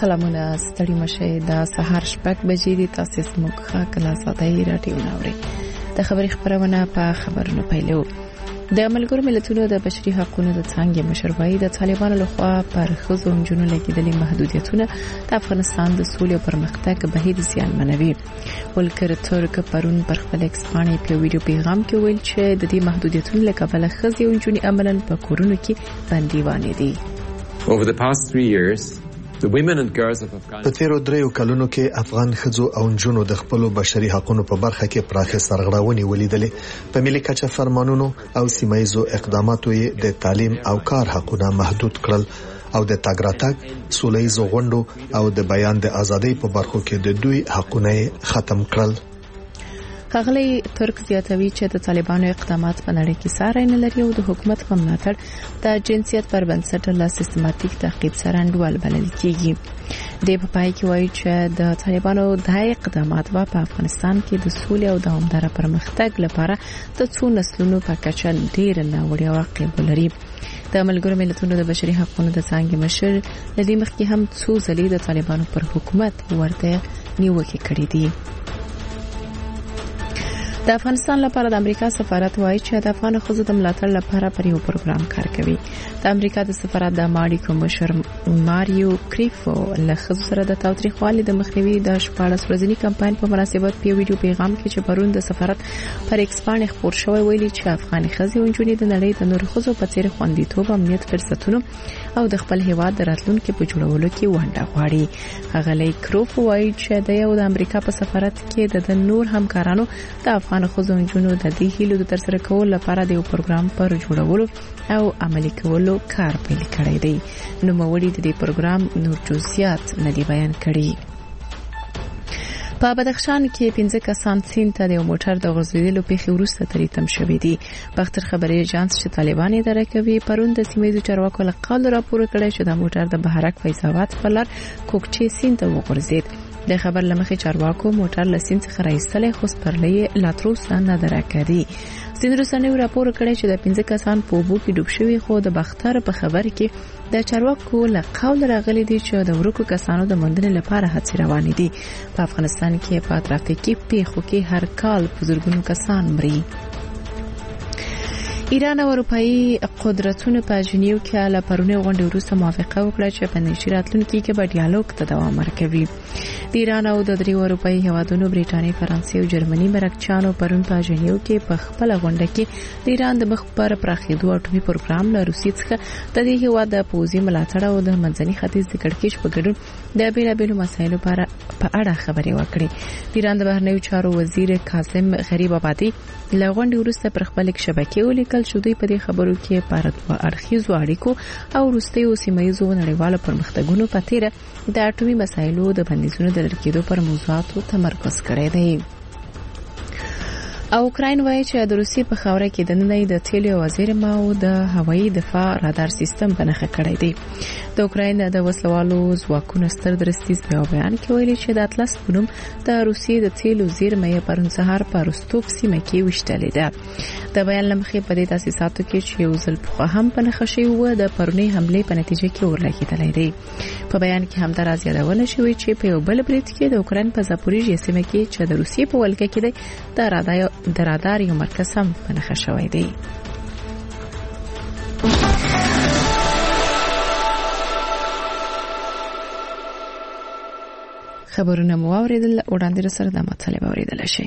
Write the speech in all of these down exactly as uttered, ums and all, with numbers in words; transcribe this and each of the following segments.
سلامونه ستړي مشه د سهار شپږ بجې د تاسیس مخه کلا ساده راډیو ناوړي د خبري خبرونه په خبرونو پیلو. د ملګرو ملتونو د بشري حقوقو د څنګه مشروعي د طالبانو لخوا پر ښځو جنونو لګیدلې محدودیتونه د افغانستان د سولې او پرمختګ بهیر زیانمنوي. ولکر ترک پرون پر خپل ایکس باندې په ویډیو پیغام کې ویل چې د دې محدودیتونو لکه بل ښځې او جنونو عملاً په کورونو کې بنديوانې دي. Over the past three years, the women and girls of Afghanistan په تیرو دریو کلونو کې افغان ښځو او نجونو د خپل بشري حقوقو په برخه کې پراخه سرغړاونې ولیدلې. په ملي کچه فرمانونو او سیمایزو اقداماتو یې د تعلیم او کار حقوقونه محدود کړل او د تاګ راتګ سولهییزو غونډو او د بیان د ازادۍ په برخو کې د دوی حقوقونه ختم کړل. خغلی ترک زیاتوي چې د طالبانو اقدامات په نړۍ کې ساري نه لري او د حکومت په ملاتړ د جنسیت پر بنسټ له سیستماتیک تعقیب سره انډول بلل کیږي. د په پای کې وایي چې د طالبانو د اقدامات په افغانستان کې د سولې او دوامدار پرمختګ لپاره د څو نسلونو په کچه ډیر ناوړه واقع لري. د ملګرو ملتونو د بشري حقوقو د څنګه مشر لدی مخکې هم څو ځلې د طالبانو پر حکومت ورته نیوکه کړې دي. د افغانستان لپاره د امریکا سفارت وایي چې د افغان ښځو د ملاتړ لپاره پر یو پروګرام کار کوي. د امریکا د سفارت د ماډي کمشر ماریو کریفو له ښځو سره د تاوتریخوالي د مخنیوي د شپاړس ورځني کمپاین په مناسبت په ویډیو پیغام کې چې پرون د سفارت پر ایکس باندې خبر شوی ویلي چې افغان ښځې او نجونې د نړۍ د نورو ښځو په څیر خوندیتوب، امنیت، فرصتونو او د خپل هیواد د راتلونکو په جوړولو کې ونډه غواړي. هغه لی کریفو وایي چې د یو د امریکا په سفارت کې د نور همکارانو د افغان ښځو نجونو د دې هیلو د ترسره کولو لپاره د یو پروګرام پر جوړولو او عملي کولو کار پیل کړی دی. نو موړي د دې پروګرام نور جزئیات نه دی بیان کړي. په بدخشان کې پنځه کسان سین ته د موټر د غزولو په وروسته تریتم شوې دي. بختر خبري اژانس چې طالبان اداره کوي پرون د سیمې چارواکو له قال راپور کړی چې د موټر د بهرک فیضاوات په لار کوکچې سین ته وغورځید. د خبر لمخې چارواکو موټر لسین څخه راایستلې خو سپرلې لاتروس نه درکړي. سین رسنیو راپور کړی چې د پنځه کسان په اوبو کې ډوب شوي خو د بختر په خبر کې د چارواکو له قول راغلي دي چې د ورکو کسانو د موندنې لپاره هڅې روانې دي. په افغانستان کې په ترافیکي پیښو کې هر کال په زرګونو کسان مري. ایران او اروپאי قدرتونو په جنیو کې له پرونی غونډې وروسته موافقه وکړه چې په نږدې راتلونکي کې به ډیالوګ ته دوام ورکوي. د ایران او د دریو اروپאי هیوادونو بریټانیا، فرانسې او جرمني مرکچانو پرون په جنیو کې په خپل غونډه کې د ایران د مخ پر پراخېدو اټومي پروګرام له روسیې څخه د دې هیواد د پوزي ملاتړ او د منځني ختیځ د کړکېچ په ګډون د بیلابیلو مسایلو په اړه خبرې وکړې. د ایران د بهرنیو چارو وزیر کاظم غریب آبادی له غونډې وروسته پر خپل شبکې ولیکل چې دوی په دې خبرو کې په دوه اړخیزو اړیکو او وروستیو سیمایي نړیوالو پرمختګونو په تیر د اټومي مسایلو د بندیزونو د لړکېدو پر موضوعاتو تمرکز کړی دی. او اوکراین وایي چې د روسیې په خاوره کې د نړۍ د تیلو وزیر ماو د هوایي دفاع رادار سیستم بنخښه کړی دی. د اوکراین د وسلوالو ځواکونو ستر درستیز په بیان کې ویلي چې د اطلس بنوم د روسیې د تیلو زیرمې پرون سهار په روستوف سیمه کې وشتلې ده. د بیان لمخې په دې تاسیساتو کې چې یو ځل په هم بنخښه شوی و د پرونی حمله په نتیجه کې ورلګیدلې دی. په بیان کې هم درازي یادونه شوې چې په یو بل برید کې د اوکراین په زاپوریژیا سیمه کې چې د روسیې په ولکه کې دی د رادار د رادار یو مرکز هم بنخښه شوی دی. خبرونه مو اوریدل وړاندې سره د مطلب اوریدل شي.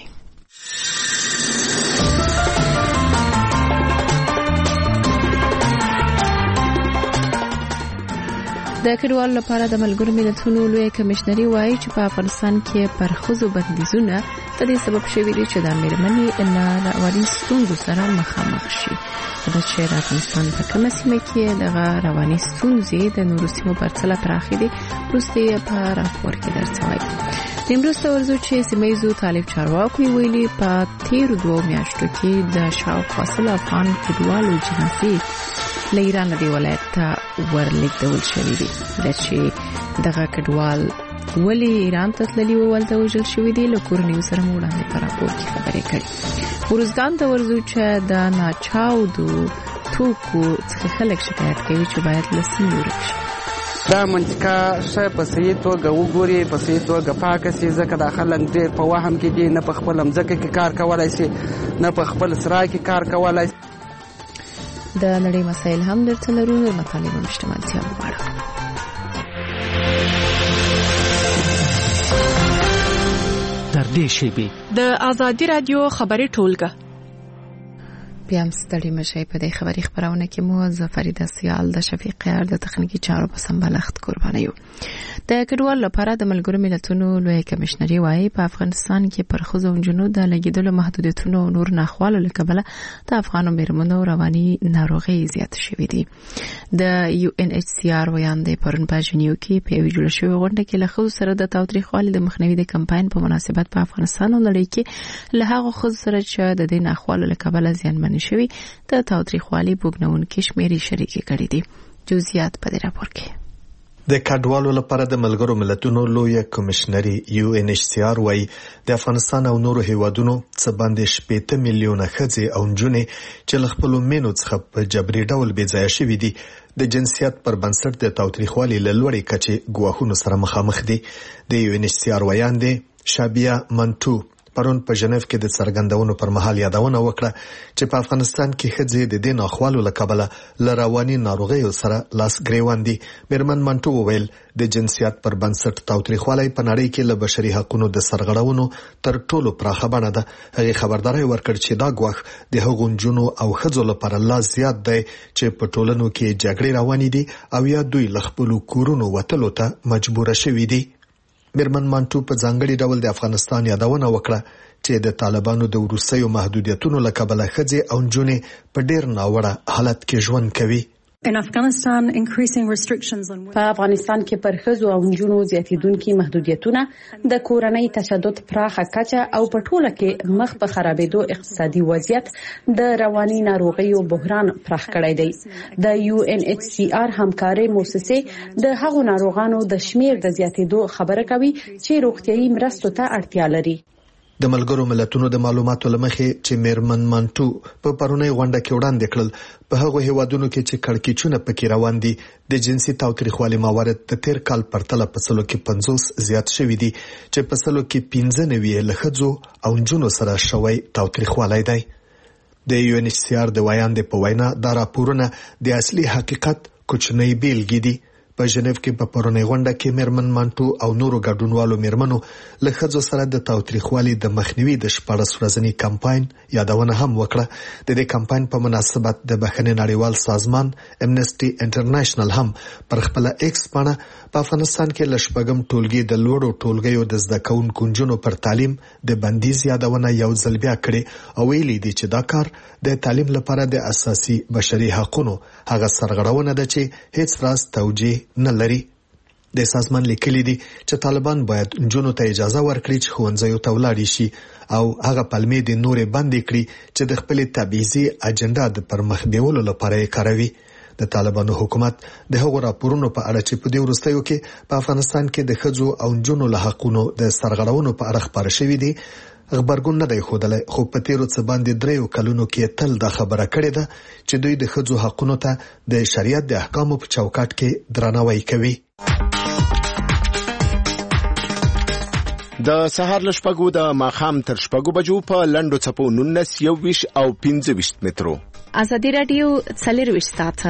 د کډوالو لپاره د ملګرو ملتونو لوی کمشنري وایي چې په افغانستان کې پر ښځو بندیزونه د دې سبب شوي دي چې د میرمنې له رواني ستونزو سره مخامخ شي. دا چې د افغانستان په کومه سیمه کې د رواني ستونزې د نورو سیمو په پرتله پراخې دي وروسته په راپور کې درڅوي. نیمروز ورزو چې سیمایزو طالب چارواکو ویلي په تیر دوه میاشتو کې د شاوخوا سل افغان کډوالو جنازې له ایران دی ولایت ته ورلېږدول شوې دي. دا چې دغه کډوال ولی ایران ته تللی و ولته وژل شوی دی له کورنیو سره وړاندې په راپور کې خبرې کړي. ورزګان ته ورزو چې د ناچاودو توکو څخه خلک شکایت کوي چې باید له سیمې ورک شي. دا منطقه ښه په صحیح توګه وګوري، په صحیح توګه پاکه شي، ځکه دا خلک ډېر په وهم کې دي، نه په خپله مځکه کې کار کولی شي، نه په خپل سرای کې کار کولی شي. د نړۍ مسایل هم درته لرو، د مطالبو مشتملتیا غواړو. تر دې شیبې د آزادي رادیو خبري ټولګه. بیا هم ستړي مشئ. په دې خبري خبرونه کې مو زفریده سیال د شفیق یار د تخنیکی چارو په سمبالښت قرباني یو. د کډوالو لپاره د ملګرو ملتونو لوی کمشنري وايي په افغانستان کې پر ښځو او نجونو د لګیدلو محدودیتونو او نور ناخوالو له کبله د افغانو میرمنو رواني ناروغي زیات شوې دي. د یو ان ایچ سی آر ویاندې پرون په جنیو کې په یو جوړ شوی غونډه کې له ښځو سره د تاوتریخوالي د مخنیوي د کمپاین په مناسبت په افغانستان او نړۍ کې له هغو ښځو سره چې د دې ناخوالو له کبله زیانمن شوي د تاوتریخوالي بوګنونکي شمیرې شریکې کړې دي. جزئیات په دې راپور کې. د کډوالو لپاره د ملګرو ملتونو لوی کمشنري یو ان ایچ سی آر وايي د افغانستان او نورو هیوادونو څخه باندې شپږ میلیونه ښځې او نجونې چې له خپل مینو څخه په جبري ډول بې ځایه شوي دي د جنسیت پر بنسټ د تاوتریخوالي له لوړې کچې ګواښونو سره مخامخ دي. د یو ان ایچ سی آر ویاندې شابیا منټو پرون په ژنیف کې د څرګندونو پر مهال یادونه وکړه چې په افغانستان کې ښځې د دې ناخوالو له کبله له رواني ناروغیو سره لاس ګریوان دي. میرمن منټو وویل د جنسیت پر بنسټ تاوتریخوالی په نړۍ کې له بشري حقوقو د سرغړونو تر ټولو پراخه بڼه ده. هغه خبرداري ورکړ چې دا ګواښ د هغو نجونو او ښځو لپاره لا زیات دی چې په ټولنو کې جګړې روانې دي او یا دوی له خپل کورونو وتلو ته مجبور شوي دي. میرمن منټو په ځانګړي ډول د افغانستان یادونه وکړه چې د طالبانو د وروستیو محدودیتونو له کبله ښځې او نجونې په ډېر ناوړه حالت کې ژوند کوي. په افغانستان کې پر ښځو او نجونو زیاتېدونکي محدودیتونه د کورنۍ تشدد پراخه کچه او په ټوله کې مخ په خرابېدو اقتصادي وضعیت د رواني ناروغیو بحران پراخ کړی دی. د یو ان ایچ سی آر همکاري مؤسسه د هغو ناروغانو د شمیر د زیاتېدو خبره کوي چې روغتيایي مرستو ته اړتیا لري. د ملګرو ملتونو د معلوماتو لمخې چې میرمن منټو په پرونی غونډه کې وړاندې کړل په هغو هیوادونو کې چې کړکېچونه پکې روان دي د جنسي تاوتریخوالي موارد د تیر کال پرتله په سلو کې پنځوس زیات شوي دي چې په سلو کې پنځه نوي له ښځو او نجونو سره شوی تاوتریخوالی دی. د یو ان ایچ سی آر د ویاندې په وینا دا راپورونه د اصلي حقیقت کوچنۍ بیلګې دي. په ژنیف کې په پرونی غونډه کې میرمن منټو او نورو ګډونوالو میرمنو له ښځو سره د تاوتریخوالي د مخنیوي د شپاړس ورځني کمپاین یادونه هم وکړه. د دې کمپاین په مناسبت د بخښنې نړیوال سازمان امنسټي انټرنیشنل هم پر خپل ایکس باندې په افغانستان کې لشپږم ټولګي د لوړو ټولګیو د زده کوونکو نجونو پر تعلیم د بندیز یادونه یو ځل بیا کړې او ویلي دي چې دا کار د تعلیم لپاره د اساسي بشري حقوقو هغه سرغړونه ده چې هیڅ راز توجیه نه لري. د سازمان لیکلي دي چې طالبان باید نجونو ته اجازه ورکړي چې ښوونځیو ته ولاړ شي او هغه پلمې د نورې بندې کړي چې د خپل تبعیضي اجنډا د پرمخ بیولو لپاره یې کاروي. د طالبانو حکومت د هغو راپورونو په اړه چې په دې وروستیو کې په افغانستان کې د ښځو او نجونو له حقونو د سرغړونو په اړه خبر شوی دی خبرګون نه دی ښودلی، خو په تیرو څه باندې دریو کلونو کې تل دا خبره کړې ده چې دوی د ښځو حقونو ته د شریعت د احکامو په چوکاټ کې درناوی کوي. د سهار له شپږو د ماښام تر شپږو بجو په لنډو څپو نولس یو ویشت او پنځه ویشت مترو. آزادي رادیو څلرویشت ساعته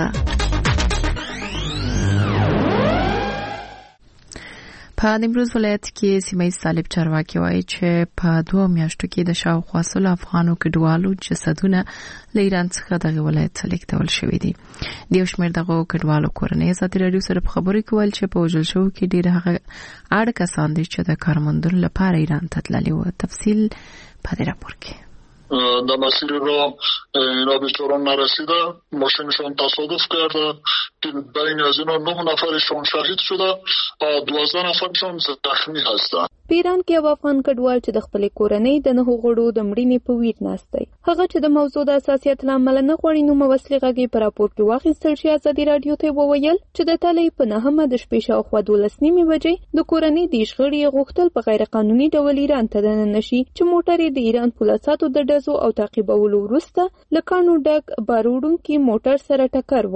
په نیمروز ولایت کې سیمه طالب چارواکي وایي چې په دوه میاشتو کې د شاوخوا سلو افغانو کډوالو جسدونه له ایران څخه دغه ولایت ته لیږدول شوي دي. د یو شمېر دغه کډوالو کورنۍ ازادي رادیو سره په خبرو کې ویل چې په وژل شوو کې ډېر هغه اړ کسان دي چې د کارمندونو لپاره ایران ته تللي وو. تفصیل په دې راپور کې. در مسیر را اینا بیچاران نرسیده، ماشینشان تصادف کرده که بین از اینا نه نفرشان شهید شده و دوازده نفرشان زخمی هستند. په ایران کې یو افغان کډوال چې د خپلې کورنۍ د نهو غړو د مړینې په ویر ناست دی. هغه چې د موضوع د اساسیت له امله نه غواړي نومه وسلې غږی په راپور کې واخیستل شي، ازادي رادیو ته وویل چې د تالۍ په نهمه د شپې شاوخوا دولس نیمې بجې د کورنۍ د شخړې غوښتل په غیر قانوني ډول ایران ته دننه شي چې موټر یې د ایران پولیسو د ډزو او تعقیبولو وروسته له کانو ډک باروړونکي موټر سره ټکر وکړ.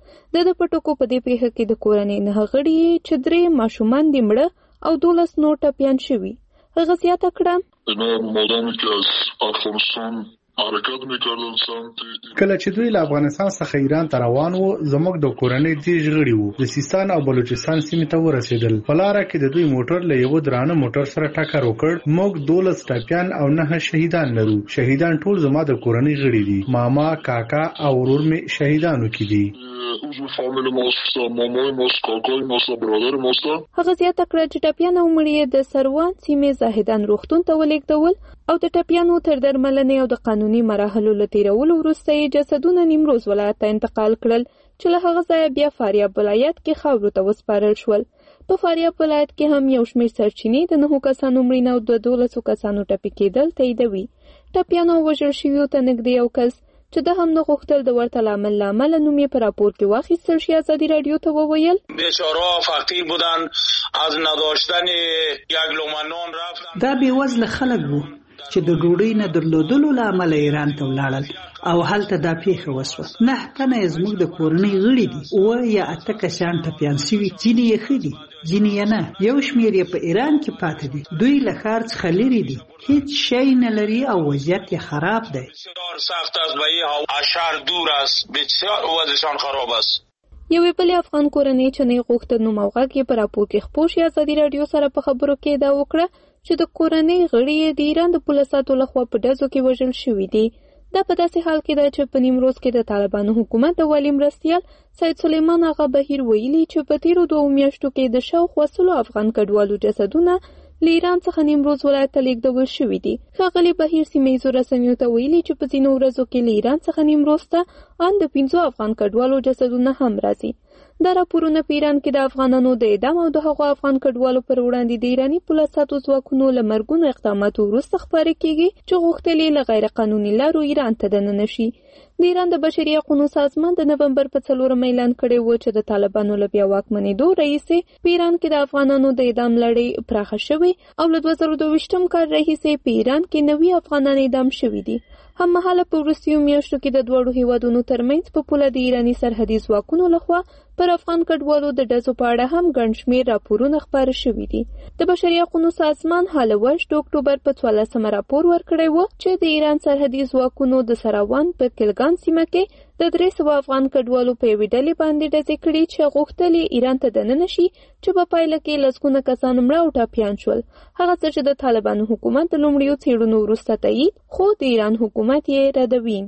د د پټکو په دې پیښه کې د کورنۍ نه غړي چې درې ماشومان دي مړه او دولس نور ټپیان شوي. هغه زیاته کړه اینا مادامی که از افغانستان حرکت میکردن سمت کله چې دوی له افغانستان څخه ایران ته روان وو زموږ د کورنۍ دیش غړي وو د سیستان او بلوچستان سیمې ته ورسېدل. په لاره کې د دوی موټر له یو درانه موټر سره ټکر وکړ. موږ دولس ټپیان او نه شهیدان لرو. شهیدان ټول زما د کورنۍ غړي دي. ماما، کاکا او ورور می شهیدانو کې دي. عضو فامیل ماست، مامای ماست، کاکای ماست، برادر ماست. هغه زیاته کړه چې ټپیان او مړي د سروان سیمې زاهدان روغتون ته ولېږدول او د ټپیانو تر درملنې او د قانوني مراحلو له تیرولو وروسته یې جسدونه نیمروز ولایت ته انتقال کړل چې له هغه ځایه بیا فاریاب ولایت کې خاورو ته وسپارل شول. په فاریاب ولایت کې هم یو شمېر سرچینې د نهو کسانو مړینه او د دولسو کسانو ټپي کېدل تاییدوي. ټپیانو او وژل شویو ته نږدې یو کس چې د هم نه غوښتل د ورته لامل له امله نوم یې په راپور کې واخیستل شي ازادي راډیو ته وویل بیچاره فقیر بودن از نداشتن یک لقمه نان رفتن. دا بېوزله خلک وو چې د ډوډۍ نه درلودلو له امله ایران ته ولاړل او هلته دا پیښه وسوه. نه تنه یې زموږ د کورنۍ غړي دي. اووه یا اته کسان ټپیان سوي. ځینې یې ښه دي، ځینې یې نه. یو شمېر یې په ایران کې پاتې دي. دوی له ښار څخه لرې دي، هیڅ شی نه لري او وضعیت یې خراب دی. سخت است و اشهر دور است، بسیار وضعشان خراب است. یوې بلې افغان کورنۍ چې نه غوښتل نوم او غږ یې په راپور کې خپور شي ازادي راډیو سره په خبرو کې دا وکړه چې د کورنۍ غړي د ایران د پولیسو لخوا په ډزو کې وژل شوي دي. دا په داسې حال کې ده چې په نیمروز کې د طالبانو حکومت د والي مرستیال سید سلیمان آغا بهیر ویلي چې په تیرو دوه میاشتو کې د شاوخوا سلو افغان کډوالو جسدونه له ایران څخه نیمروز ولایت ته لیږدول شوي دي. ښاغلي بهیر سیمه ییزو رسنیو ته ویلي چې په ځینو ورځو کې له ایران څخه نیمروز ته ان د پنځو افغان کډوالو جسدونه هم راځي. دا راپورونه په ایران کې د افغانانو د اعدام او د هغو افغان کډوالو پر وړاندې د ایراني پولیسو ځواکونو له مرګونو اقداماتو وروسته خپاره کیږي چې غوښتل یې له غیر قانوني لارو ایران ته دننه شي. د ایران د بشري حقوقو سازمان د نومبر په څلورمه اعلان کړی و چې د طالبانو له بیا واکمنېدو راهیسې په ایران کې د افغانانو د اعدام لړۍ پراخه شوې او له دوه زره دوه ویشتم کال راهیسې په ایران کې نوي افغانان اعدام شوي دي. هممهاله په وروستیو میاشتو کې د دواړو هیوادونو ترمنځ په پوله د ایراني سرحدي ځواکونو لخوا پر افغان کډوالو د ډزو په اړه هم ګڼ شمېر راپورونه خپاره شوي دي. د بشري حقوقو سازمان هالوش د اکتوبر په څوارلسمه راپور ورکړی و چې د ایران سرحدي ځواکونو د سراوان په کلګان سیمه کې د درې سوه افغان کډوالو په یوې ډلې باندې ډزې کړي چې غوښتل یې ایران ته دننه شي چې په پایله کې لسګونه کسان مړه او ټپیان شول. هغه څه چې د طالبانو حکومت د لومړیو څېړنو وروسته تایید خو د ایران حکومت یې ردوي.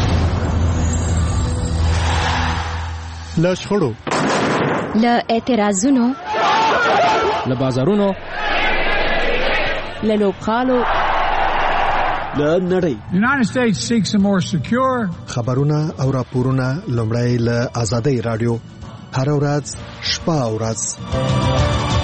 له شخړو، له اعتراضونو، له بازارونو، له لوبغالو، له نړۍ. United States seeks a more secure. خبرونه او راپورونه لومړی له آزادۍ رادیو هر ورځ شپه او ورځ.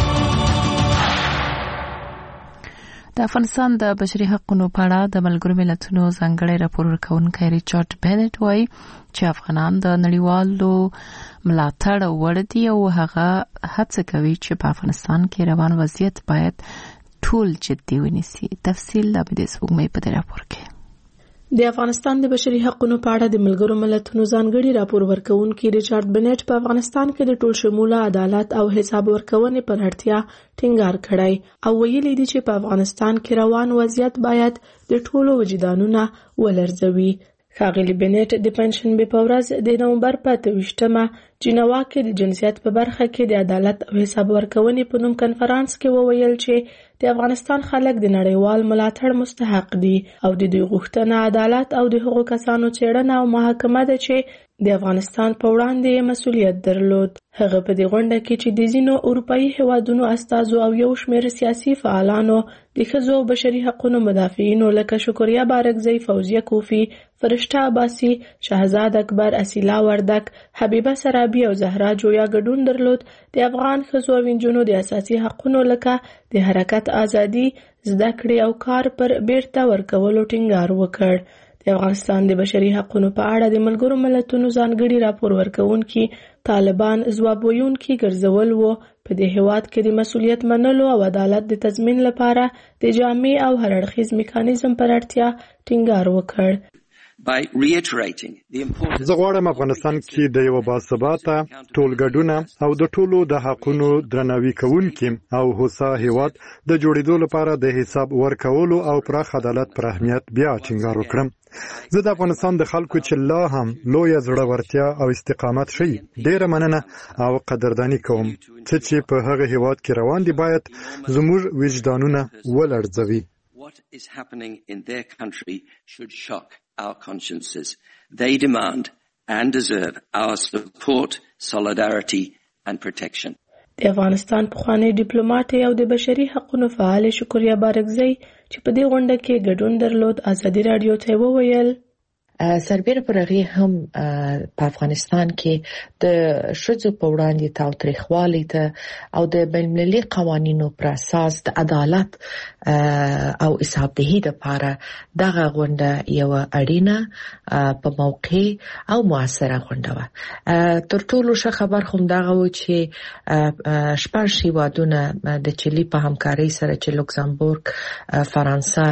د افغانستان د بشري حقوقو په اړه د ملګرو ملتونو ځانګړی راپور ورکوونکی ریچارډ بینټ وایي چې افغانان د نړیوالو ملاتړ وړ دي او هغه هڅه کوي چې په افغانستان کې روان وضعیت باید ټول جدي ونیسي. تفصیل د دې سپوږمۍ په راپور کې. د افغانستان د بشري حقوقو په اړه د ملګرو ملتونو ځانګړي راپور ورکوونکي ریچارډ بینټ په افغانستان کې د ټول شموله عدالت او حساب ورکونې پر اړتیا ټینګار کړی او ویلي دي چې په افغانستان کې روان وضعیت باید د ټولو وجدانونه ولرزوي. ښاغلي بینټ د پنځشنبې په ورځ د نومبر په اته ویشتمه جنیوا کې د جنسیت په برخه کې د عدالت او حساب ورکونې په نوم کنفرانس کې وویل چې د افغانستان خلک د نړیوال ملاتړ مستحق دي او د دوی غوښتنه عدالت او د هغو کسانو څېړنه او محاکمه ده چې د افغانستان په وړاندې مسؤلیت درلود. هغه په دې غونډه کې چې د ځینو اروپایي هیوادونو استازو او یو شمېر سیاسي فعالانو د ښځو او بشري حقوقو مدافعینو لکه شکریا بارکزی، فوزیه کوفی، فرشته عباسی، شهزاد اکبر، اسیلا وردک، حبیبه سرابی او زهرا جویا ګډون درلود. د افغان ښځو او نجونو د اساسي حقوقو لکه د حرکت ازادي، زده کړې او کار پر بیرته ورکولو ټینګار وکړ. د افغانستان د بشري حقوقو په اړه د ملګرو ملتونو ځانګړي راپور ورکوونکي طالبان ځواب ویونکي ګرځول وو. په دې هیواد کې د مسؤلیت منلو او عدالت د تضمین لپاره د جامع او هر اړخیز میکانیزم پر اړتیا ټینګار وکړ. by reiterating the importance. زه غواړم افغانستان کې د یو باثباته ټولګډونه او د ټولو د حقونو درناوي کوونکي او هوسا هیواد د جوړېدو لپاره د حساب ورکولو او پراخ عدالت پر اهمیت بیا ټینګار وکړم. زه د افغانستان د خلکو چې لا هم لویه زړورتیا او استقامت ښیي ډېره مننه او قدرداني کوم. څه چې په هغه هیواد کې روان دي باید زموږ وجدانونه ولړزوي. What is happening in their country should shock our consciences. They demand and deserve our support, solidarity and protection. د افغانستان پخوانی ډیپلوماټ او د بشري حقوقو فعال شکریا بارکزی چې په دې غونډه کې ګډون درلود ازادي رادیو ته وویل سربېره پر هغه هم په افغانستان کې د شذو په وړاندې تاوتریخوالي ته او د بین‌المللي قوانینو پر اساس د عدالت او حسابدهي لپاره دغه غونډه یو اړینه په موقع او موثره غونډه و. تر ټولو ښه خبر خو دغه و چې شپږ هیوادونه د چيلي په همکارۍ سره چې لوکزامبورګ، فرانسه،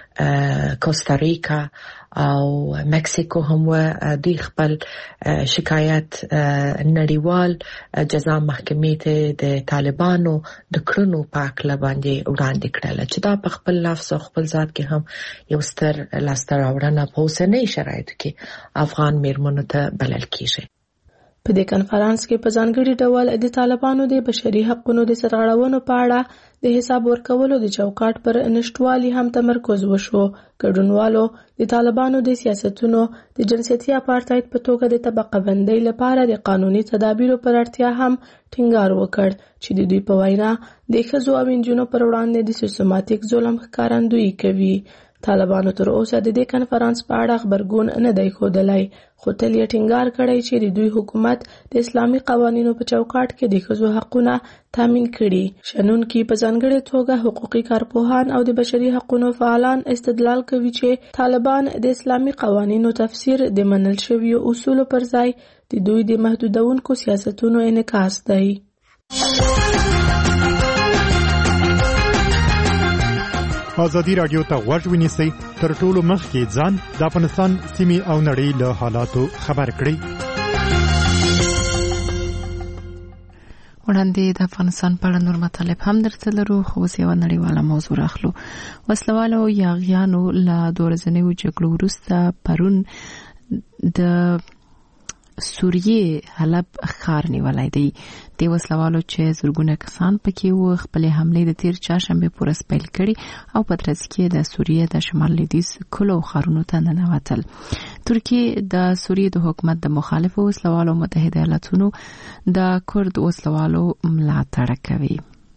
کوستاریکا او مکسیکو هم و دوی خپل شکایت نړیوال جزا محکمې ته د طالبانو د کړنو په اړه باندې وړاندې کړل چې دا په خپل لفظ او خپل ذات کې هم یو ستر لاسته راوړنه په اوسنۍ شرایطو کې افغان میرمنو ته بلل کیږي. په دې کانفرنس کې په ځانګړي ډول د طالبانو د بشري حقوقو د سرغړونو په اړه د حساب ورکولو د چوکاټ پر نشټوالي هم تمرکز وشو. ګډونوالو د طالبانو د سیاستونو د جنسیتي اپارټایډ په توګه د طبقه بندۍ لپاره د قانوني تدابیرو پر اړتیا هم ټینګار وکړ چې د دوی په وینا د ښځو او نجونو پر وړاندې د سیستماتیک ظلم ښکارندویي کوي. طالبانو تر اوسه د دې کانفرنس په اړه خبرګون نه دی ښودلی، خو تل یې ټینګار کړی چې د دوی حکومت د اسلامي قوانینو په چوکاټ کې د ښځو حقونه تامین کړي. شنونکي په ځانګړې توګه حقوقي کارپوهان او د بشري حقوقو فعالان استدلال کوي چې طالبان د اسلامي قوانینو تفسیر د منل شویو اصولو پر ځای د دوی د محدودونکو سیاستونو انعکاس دی. ازادي رادیو ته غوږ ونیسئ، تر ټولو مخکې ځان د افغانستان سیمې او نړۍ له حالاتو خبر کړئ. وړاندې د افغانستان په اړه نور مطالب هم درته لرو، خو اوس یوه نړیواله موضوع راخلو. وسلوالو یاغیانو له دوه ورځنیو جګړو وروسته پرون د سوریې حلب ښار نیولی دی. د وسلوالو چې زرګونه کسان پکې وو خپلې حملې د تیر چهارشنبې په ورځ پیل کړي او په ترڅ کې د سوریې د شمال لویدیځ کلو ښارونو ته ننوتل. ترکیې د سوریې د حکومت د مخالفو وسلوالو متحده ایالاتونو د کرد وسلوالو ملاتړ کوي.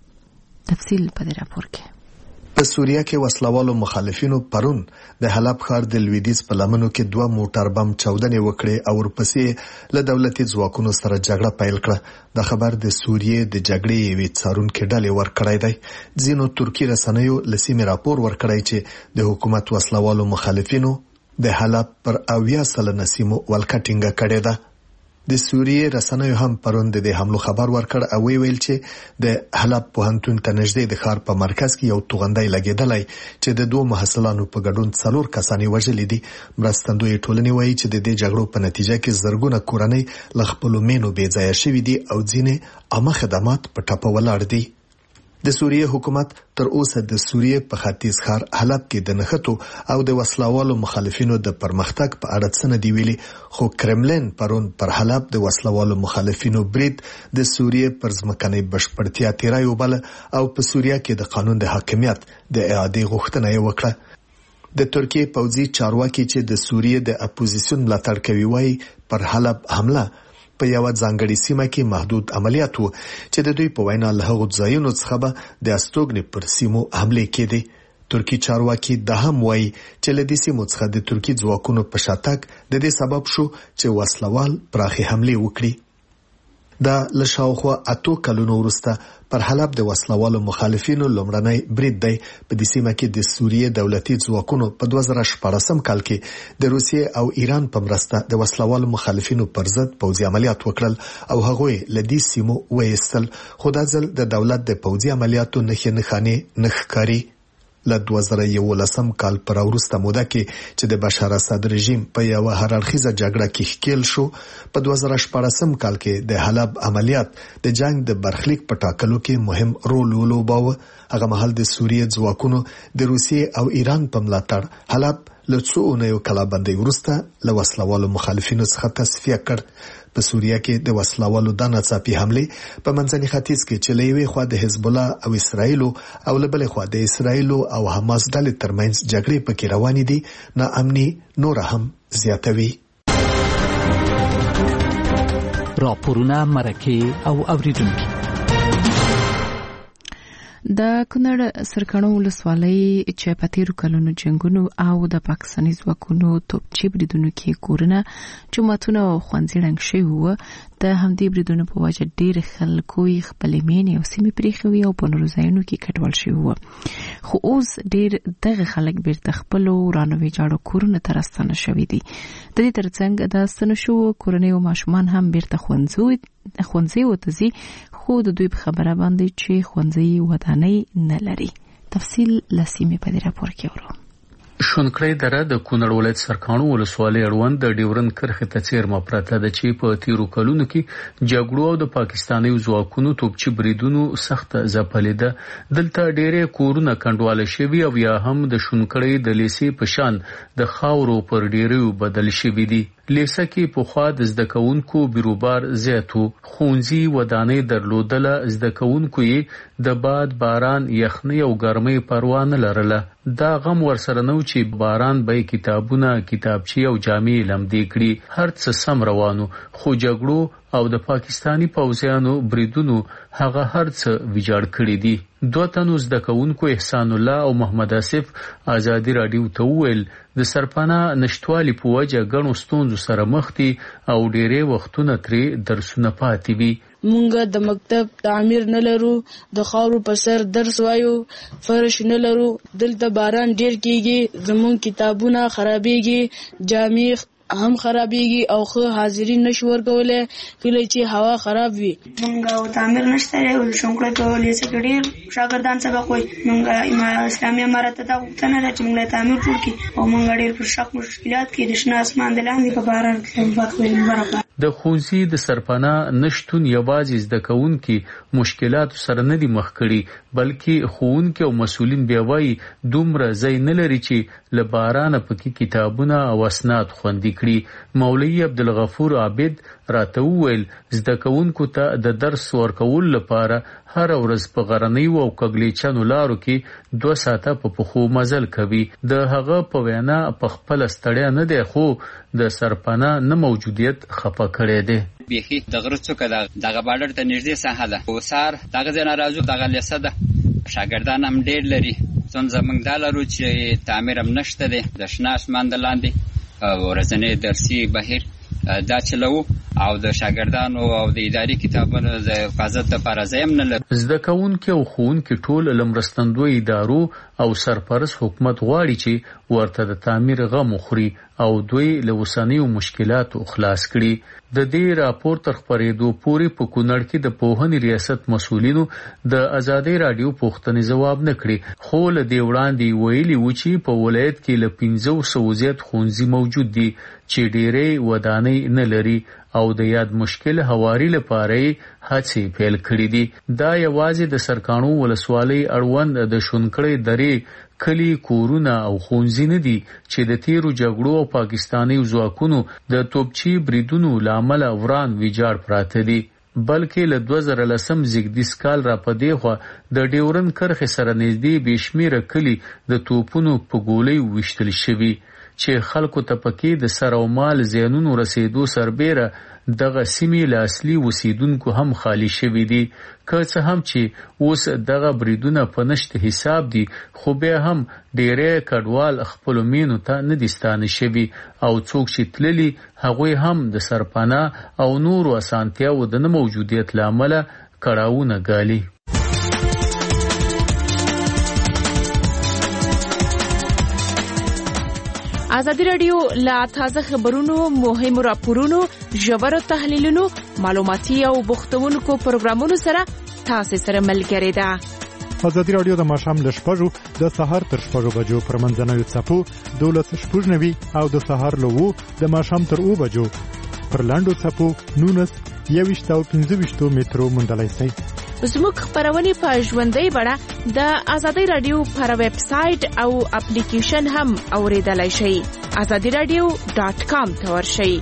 تفصیل په دې راپور کې. په سوریه کې وسلوالو مخالفینو پرون د حلب ښار د لویدیځ په لمنو کې دوه موټر بم چاودنې وکړې او ورپسې له دولتي ځواکونو سره جګړه پیل کړه. د خبر د سوریې د جګړې یوې څارونکې ډلې ورکړی دی. ځینو ترکي رسنیو له سیمې راپور ورکړی چې د حکومت وسلوالو مخالفینو د حلب پر اویا سلنه سیمو ولکه ټینګه کړې ده. د سوریې رسنیو هم پرون د دې حملو خبر ورکړ او ویل چې د حلب پوهنتون ته نږدې د ښار په مرکز کې یو توغندی لګېدلی چې د دوه محصلانو په ګډون څلور کسان وژلي دي. مرستندوی ټولنې وایي چې د دې جګړو په نتیجه کې زرګونه کورنۍ له خپلو مینو بې ځایه شوي دي او ځینې عامه خدمات په ټپه ولاړ دي. د سوریې حکومت تر اوسه د سوریې په ختیځ ښار حلب کې د نښتو او د وسلوالو مخالفینو د پرمختګ په اړه څه نه دی ویلي، خو کرملین پرون پر حلب د وسلوالو مخالفینو برید د سوریې پر ځمکنۍ بشپړتیا تیری وبله او په سوریه کې د قانون د حاکمیت د اعادې غوښتنه یې وکړه. د ترکیې پوځي چارواکي چې د سوریې د اپوزیسیون ملاتړ کوي وایي پر حلب حمله په یو ځانګړي سیمه کې محدود عملیات وو چې د دوی په وینا له هغو ځایونو څخه به د استوګنې پر سیمو حملې کېدې. ترکی چارواکي دا هم وایي چې له دې سیمو څخه د ترکی ځواکونو په شاتګ د دې سبب شو چې وسلوال پراخي حملې وکړي. دا له شاوخوا اتو کلونو وروسته پر حلب د وسلوالو مخالفینو لومړنی برید دی. په دې سیمه کې د سوریې دولتي ځواکونو په دوه زره شپاړسم کال کې د روسیې او ایران په مرسته د وسلوالو مخالفینو پر ضد پوځي عملیات وکړل او هغوی له دې سیمو وایستل، خو دا ځل د دولت د پوځي عملیاتو نښې نښانې نه ښکاري. له دوه زره یولسم کال پر وروسته موده کې چې د بشار اسد رژیم په یو هررخیزه جګړه کې ښکیل شو، په دوه زره شپږم کال کې د حلب عملیات د جنگ د برخلیک په ټاکلو کې مهم رول ولوباوه. هغه مهال د سوریې ځواکونو د روسیې او ایران په ملاتړ حلب له څو اونیو کلابندۍ وروسته له وسلوالو مخالفینو څخه تصفیه کړ. په سوریه کې د وسلوالو د ناڅاپي حملې په منځني ختیځ کې چې له یوې خوا د حزب الله او اسرایل او له بلې خوا د اسرایل او حماس ډلې ترمنځ جګړې پکې روانې دي، ناامني نور هم زیاتوي. راپورونه، مرکه او اوریدونکو. د کونړ سرکانو ولسوالۍ چې په تیرو کلونو جنگونو او د پاکستاني ځواکونو توپچي بریدونو کې کورونه، جوماتونه او ښوونځي ړنګ شوي وو. د همدې بریدونو په وجه ډېر خلکو یې خپلې مینې او سیمې پرېښوي او په نورو ځایونو کې کډوال شوي وو. خو اوس ډېر دغه خلک بیرته خپلو ورانو ویجاړو کورونو ته راستانه شوي دي. د دې ترڅنګ د ستنو شوو کورنیو ماشومان هم بیرته ښوونځیو ته ځي، خو د دوی په خبره باندې چې ښوونځي ودانۍ نه لري. تفصیل له سیمې په دې راپور کې اورو. شونکړې دره د کونړ ولایت سرکانو ولسوالۍ اړوند د ډیورند کرښې ته څیرمه پرته ده چې په تیرو کلونو کې جګړو او د پاکستاني ځواکونو توپچي بریدونو سخته ځپلې ده. دلته ډېرې کورونه کنډواله شوي او یا هم د شونکړې د لیسې په شان د خاورو پر ډېریو بدل شوي دي. لیسه کې پخوا د زده کوونکو بیروبار زیات و، ښوونځي ودانۍ درلودله، زده کوونکو یې د باد، باران، یخنۍ او ګرمۍ پروا نه لرله. دا غم ورسره نه و چې باران به کتابونه، کتابچې او جامې لمدې کړي. هر څه سم روانو، خو جګړو او د پاکستاني پوځیانو بریدونو هغه هر څه ویجاړ کړي دي. دوه تنو زده کوونکو احسان الله او محمد آصف ازادي راډیو ته وویل د سرپناه نشټوالي په وجه ګڼو ستونزو سره مخ دي او ډېرې وختونه ترې درسونه پاتې وي. مونږ د مکتب تعمیر نه لرو، د خاورو په سر درس وایو، فرش نه لرو، دلته باران ډېر کېږي، زمونږ کتابونه خرابېږي، جامې هم خرابېږي او ښه حاضرین نشو ورکولی کله چې هوا خراب وي. مونږ او تعمیر نشته دی او د شونکړې په لیسه کې ډېر شاګردان سبق وایي. مونږ اسلامي امارت ته دا غوښتنه ده چې مونږ له تعمیر جوړ کړي او مونږ ډېر پر شک مشکلات کې د شنه اسمان د لاندې په باران کې وخت ویل برابر. د ښوونځي د سرپناه نشتون یوازې زده کوونکي مشکلاتو سره نه دي مخ کړي، بلکې ښوونکي او مسؤلین بیا وایي دومره ځای نه لري چې له بارانه پکې کتابونه او اسناد خوندي کړي. مولوي عبدالغفور عابد راته وویل زده کوونکو ته د درس ورکول لپاره هر ورځ په غرنیو او کږلېچنو لارو کې دوه ساعته په پښو مزل کوي. د هغه په وینا په خپله ستړیا نه دی، خو د سرپناه نه موجودیت خفه کړی دی. بیخي د غره څوکه دغه باډر ته نږدې ساحه ده، خو سهار دغه ځای نه راځو، دغه لیسه ده، شاګردان هم ډېر لري. ستونزه موږ دا لرو چې تعمیر هم نشته دی، د شنه اسمان د لاندې ورځنی درسي بهیر دا چلو او د شاګردانو او د اداري کتابونو د حفاظت لپاره ځای هم نه لري. زده کوونکي او ښوونکي ټول له مرستندویو ادارو او سرپرست حکومت غواړي چې ورته د تعمیر غم وخوري او دوی له اوسنیو مشکلاتو خلاص کړي. د دې راپور تر خپرېدو پورې په کونړ کې د پوهنې ریاست مسؤلینو د ازادي راډیو پوښتنې ځواب نه کړي، خو له دې وړاندې ویلي و چې په ولایت کې له پنځو سوو زیات ښوونځي موجود دي چې ډېرې ودانۍ نه لري او د یاد مشکل هواري لپاره هڅې پیل کړې دي. دا یوازې د سرکانو ولسوالۍ اړوند د شونکړې درې کلی، کورونه او ښوونځي نه دي چې د تیرو جګړو او پاکستاني ځواکونو د توپچي بریدونو له امله وران ویجاړ پراته دي، بلکې له دوه زره لسم زیږدیز کال را په دې خوا د ډیورند کرښې سره نږدې بې شمېره کلي د توپونو په ګولیو ویشتل شوي چې خلکو ته پکې د سر او مال زیانونو رسېدو سربیره دغه سیمې له اصلي اوسیدونکو هم خالی شوي دي. که څه هم چې اوس دغه بریدونه په نشت حساب دي، خو بیا هم ډېری کډوال خپلو مینو ته نه دي ستانه شوي او څوک چې تللي هغوی هم د سرپناه او نورو اسانتیاوو د نه موجودیت له امله کړاوونه ګالي. ازادي راډیو لا تازه خبرونو، مهمو راپورونو، ژورو تحلیلونو، معلوماتي او بوختونکو پروګرامونو سره تاسو سره ملګری ده. ازادي راډیو د ماښام له شپږو د سهار تر شپږو بجو پر منځنوي څپو دولس شپږ نوي او د سهار له اوو د ماښام تر اوو بجو پر لاندو څپو نولس یوویشت او پنځه ویشتو مترو موندلی شئ. زموږ خپرونې په ژوندۍ بڼه د ازادي رادیو پر ویب سایټ او اپلیکیشن هم اوریدلای شئ. ازادي رادیو ډاټ کام ته ورشئ.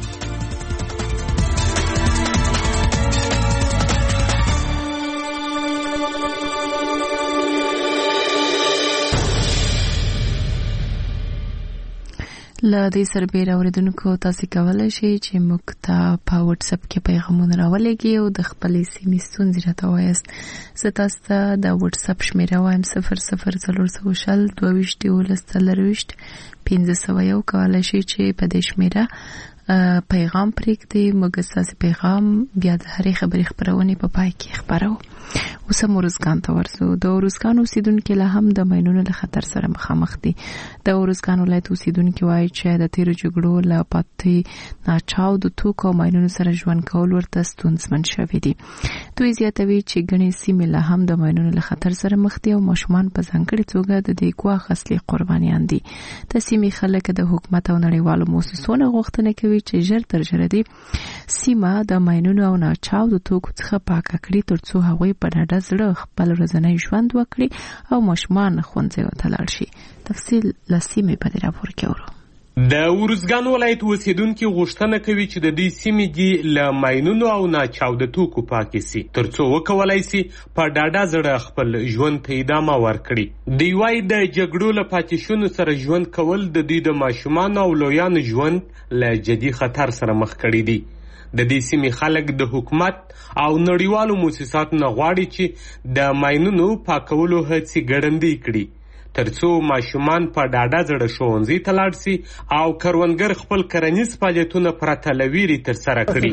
له دې سربېره اوریدونکو تاسو کولی شئ چې موږ ته په واتس اپ کې پیغامونه راولېږئ او د خپلې سیمې ستونزې راته ووایاست. زه تاسو ته د واتس اپ شمېره وایم صفر صفر څلور سوه شل دوه ویشت یولس څلرویشت پنځه سوه یو. کولی شئ چې په دې شمېره پیغام پرېږدئ. موږ ستاسې پیغام بیا د هرې خبرې خپرونې په پای کې خپروو. اوس هم ارزګان ته ورځو. د ارزګان اوسیدونکي لا هم د ماینونو له خطر سره مخامخ دي. د ارزګان ولایت اوسیدونکي وایي چې د تیرو جګړو له پاتې ناچاودو توکو او ماینونو سره ژوند کول ورته ستونزمن شوي دي. دوی زیاتوي چې ګڼې سیمې لا هم د ماینونو له خطر سره مخ دي او ماشومان په ځانګړې توګه د دې ګواښ اصلي قربانیان دي. د سیمې خلک د حکومت او نړیوالو موسسو نه غوښتنه کوي چې ژر تر ژره دې سیمه د ماینونو او ناچاودو توکو څخه پاکه کړي ترڅو هغوی په ډاډه زړه خپل ورځنی ژوند وکړي او ماشومان ښوونځیو ته لاړ شي. تفصیل له سیمې په دې راپور کې اورو. د ارزګان ولایت اوسیدونکي غوښتنه کوي چې د دې سیمې دې له ماینونو او ناچاوده توکو پاکې سي ترڅو وکولای سي په ډاډه زړه خپل ژوند ته ادامه ورکړي. دوی وایي د جګړو له پاتې شونو سره ژوند کول د دوی د ماشومانو او لویانو ژوند له جدي خطر سره مخ کړي دي. د دې سیمې خلک د حکومت او نړیوالو موسساتو نه غواړي چې د ماینونو پاکولو هڅې ګړندۍ کړي ترڅو ماشومان په ډاډه زړه ښوونځي ته لاړ شي او کروندګر خپل کرنیز فعالیتونه پرته له ویرې ترسره کړي.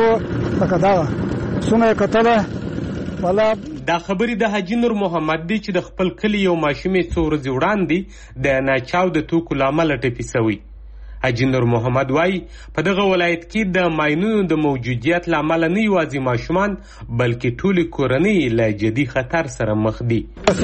دا خبرې د حاجي نور محمد دی چې د خپل کلي یو ماشوم څو ورځې وړاندې د ناچاوده توکو له امله ټپي شوی. حاجي نور محمد وایي په دغه ولایت کې د ماینونو د موجودیت له امله نه یوازې ماشومان بلکې ټولې کورنۍ له جدي خطر سره مخ دي.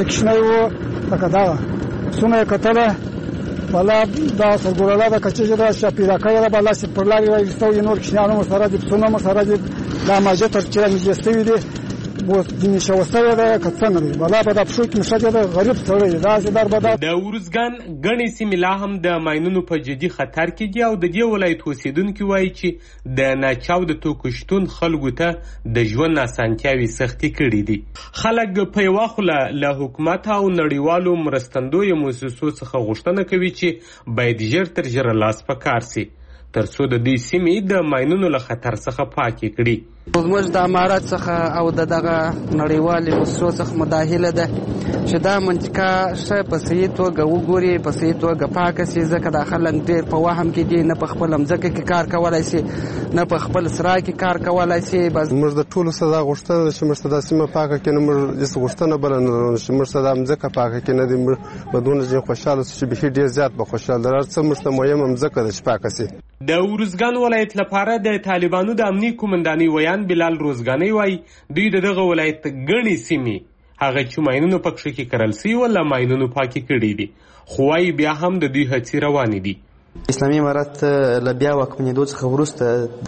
والا دا سرګوراله د کچې دا شپیرا کړه بالا چې پر لاري وایستو نور کښنانو مسره د پسونو مسره د لاماجه تر چې نږدې دي بو د نشوستره دا کڅنه دی بالا په د پښو کې مشاجه د غریب سره دا چې در بدا د ورزګان غني سیملا هم د ماینونو په جدي خطر کې دی او د دې ولایت اوسیدونکو وایي چې د ناچاو د توکشتون خلکو ته د ژوند اسانتیاوي سختي کړې دي. خلک په واخله له حکومت او نړیوالو مرستندوی موسسو څخه غوښتنه کوي چې باید ژر تر ژره لاس پکار سي ترڅو د دې سیمې د ماینونو له خطر څخه پاکي کړي. موږ د امارات څخه او دغه نړیوالې موسسو څخه مداخله ده چې دا منطقه ښه په صحیح توګه وګوري، په صحیح توګه پاکه سي، ځکه دا خلک ډېر په وهم کې دي، نه په خپل مځکه کې کار کولی سي، نه په خپل سرای کې کار کولی سي. موږ د ټولو څخه دا غوښتنه ده چې موږ ته دا سیمه پاکه کړي، نه موږ هېڅ غوښتنه بله نه لرو چې موږ ته دا مځکه پاکه کړي، نه دي موږ به دومره ځینې خوشحاله سو چې بیخي ډېر زیات به خوشحاله ده. هر څه موږ ته مهمه مځکه ده چې پاکه سي. د ورزګان ولایت لپاره د طالبانو د امني قومندانۍ ویان بلال روزګانۍ وایي دوی د دغه ولایت ګڼې سیمې هغه چې ماینونو پکښې کې کرل سوي وو له ماینونو پاکې کړي دي، خو وایي بیا هم د دوی هڅې روانې دي. اسلامي امارت له بیا واکمنېدو څخه وروسته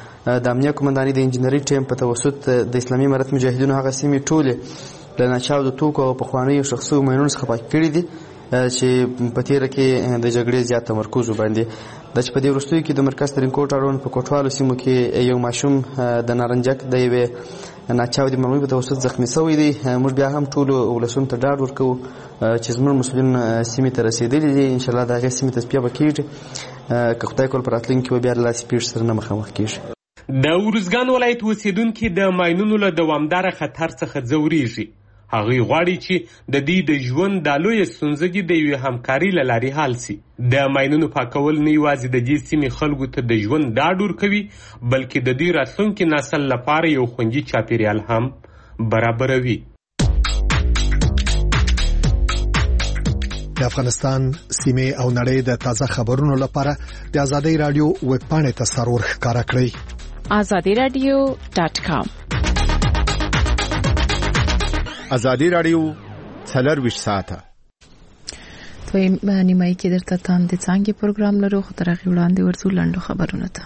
د امنیه قومندانۍ د انجینري ټیم په توسط د اسلامي امارت مجاهدینو هغه سیمې ټولې له ناچاودو توکو او پخوانیو شخصي ماینونو څخه پاکې کړي دي چې په تیره کې د جګړې زیات تمرکز وباندې د چې په دې وروستیو کې د مرکز ترینکوټ اړوند په کوټوالو سیمو کې یو ماشوم د نارنجک د یوې ناچاودې مرمۍ په توسط زخمي شوی دی. موږ بیا هم ټولو ولسونو ته ډاډ ورکوو چې زموږ مسؤلین سیمې ته رسېدلي دي، انشاءالله د هغې سیمې تصفیه به کېږي، که خدای کول په راتلونکي کې به بیا له داسې پېښې سره نه مخامخ کېږي. د ورزګان ولایت اوسېدونکي د ماینونو له دوامداره خطر څخه ځورېږي. هغوی غواړي چې د دې د ژوند دا لویه ستونزه د یوې همکارۍ له لارې حل سي. د ماینونو پاکول نه یوازې د دې سیمې خلکو ته د ژوند ډاډ ورکوي بلکې د دې راتلونکي نسل لپاره یو خوندي چاپیریال هم برابروي. د افغانستان سیمې او نړۍ د تازه خبرونو لپاره د ازادي رادیو ویب پاڼې ته سرور ښکارا کړئ azadi radio dot com. ازادي رادیو څلرویشت ساعته. دویم نیمایي کې درته تاندې څانګې پروګرام لرو، خو تر هغې وړاندې ورځو لنډو خبرونو ته.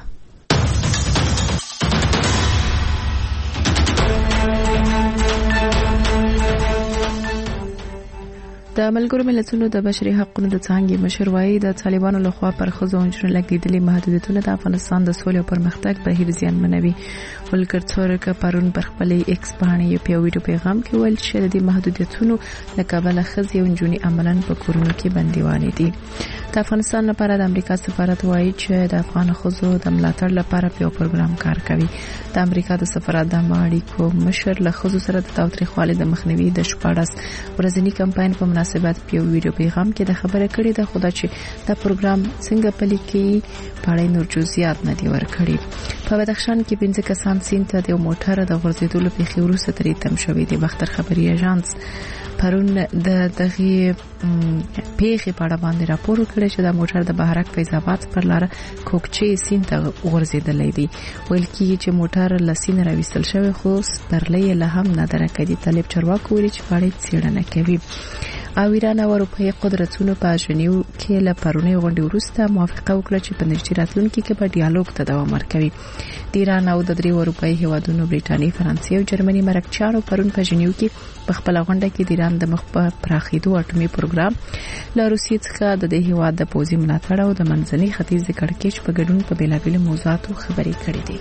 د ملګرو ملتونو د بشري حقوقو د څانګې مشر وایي د طالبانو لخوا پر ښځو او نجونو لګېدلي محدودیتونه د افغانستان د سولې او پرمختګ بهیر زیانمنوي. ولکر څورکه پرون پر خپلې ایکس باندې په ویډیو پیغام کې ویل چې د محدودیتونو له کبله ښځې او نجونې عملاً په کورونو کې بندیوانې دي. د افغانستان لپاره د امریکا سفارت وایي چې د افغان ښځو د ملاتړ لپاره په یو پروګرام کار کوي. د امریکا د سفارت د اړیکو مشر له ښځو سره د تاوتریخوالي د مخنیوي د شپاړس ورځني کمپاین په مناسبت په ویډیو پیغام کې د خبره کړې ده، خو دا چې دا پروګرام څنګه پلي کیږي په اړه نور جزئیات نه دي ورکړي. په بدخشان کې پنځه کسان سیند ته د موټر د غورځېدلو پیښې وروسته ترې تم شوي دي. بختر خبري اژانس پرون د دغه پیښې په اړه باندې راپور وکړ چې د موټر د بهرک فیض آباد پر لار کوکچې سیند ته غورځېدلی دی. ویل کېږي چې موټر له سیند راویستل شوی، خو سپرلی له هم نه درکه دي. طالب چارواکو ویلي چې په اړه څېړنه کوي. او ایران او اروپایي قدرتونو په ژنیو کې له پرونی غونډې وروسته موافقه وکړه چې په نږدې راتلونکي کې به ډیالوګ ته دوام ورکوي. د ایران او د درې اروپایي هیوادونو برېټانیا، فرانسې او جرمني مرکچیانو پرون په ژنیو کې په خپل غونډه کې د ایران د مخ په پراخېدو اټومي پروګرام له روسیې څخه د دې هیواد د پوځي ملاتړ او د منځني ختیځ د کړکېچ په ګډون په بېلابېلو موضوعاتو خبرې کړې دي.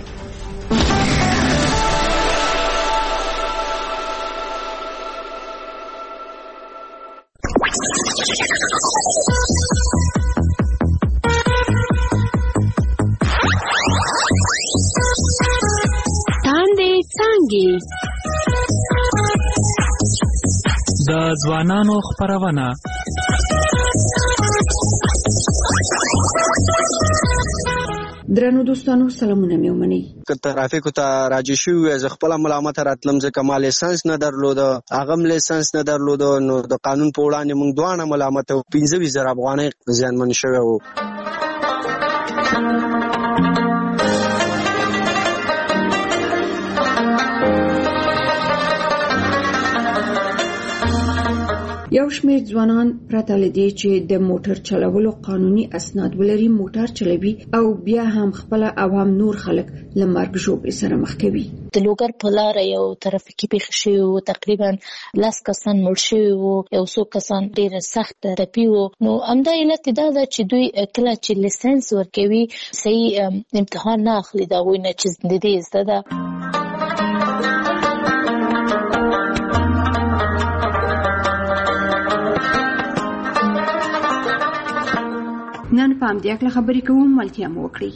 د ځوانانو خبرونه. درنو دوستانو سلامونه مې ومنئ. که ترافیکو ته راجع شوي وای، زه خپله ملامته راتلم ځکه ما لیسنس نه درلوده، هغه هم لیسنس نه درلوده، نو د قانون په وړاندې موږ دواړه ملامته وو. پنځه ویشت زره افغانۍ زیانمن شوی وو. یو شمېر ځوانان پرته له دې چې د موټر چلولو قانوني اسناد ولري موټر چلوي او بیا هم خپل عوام نور خلک له مرګ ژوبلې سره مخ کوي. د لوګر په لاره یو ترافیکي پیښه شوې وه، تقریبا لس کسان مړ شوي وو، یو څو کسان ډېر سخت ټپي وو. نو همدا علت دا ده چې دوی کله چې لیسنس ورکوي صحیح امتحان نه اخلي د هغوی نه چې د دې زده ده. نن په همدې هکله خبرې کوم، ملتیا مو وکړئ.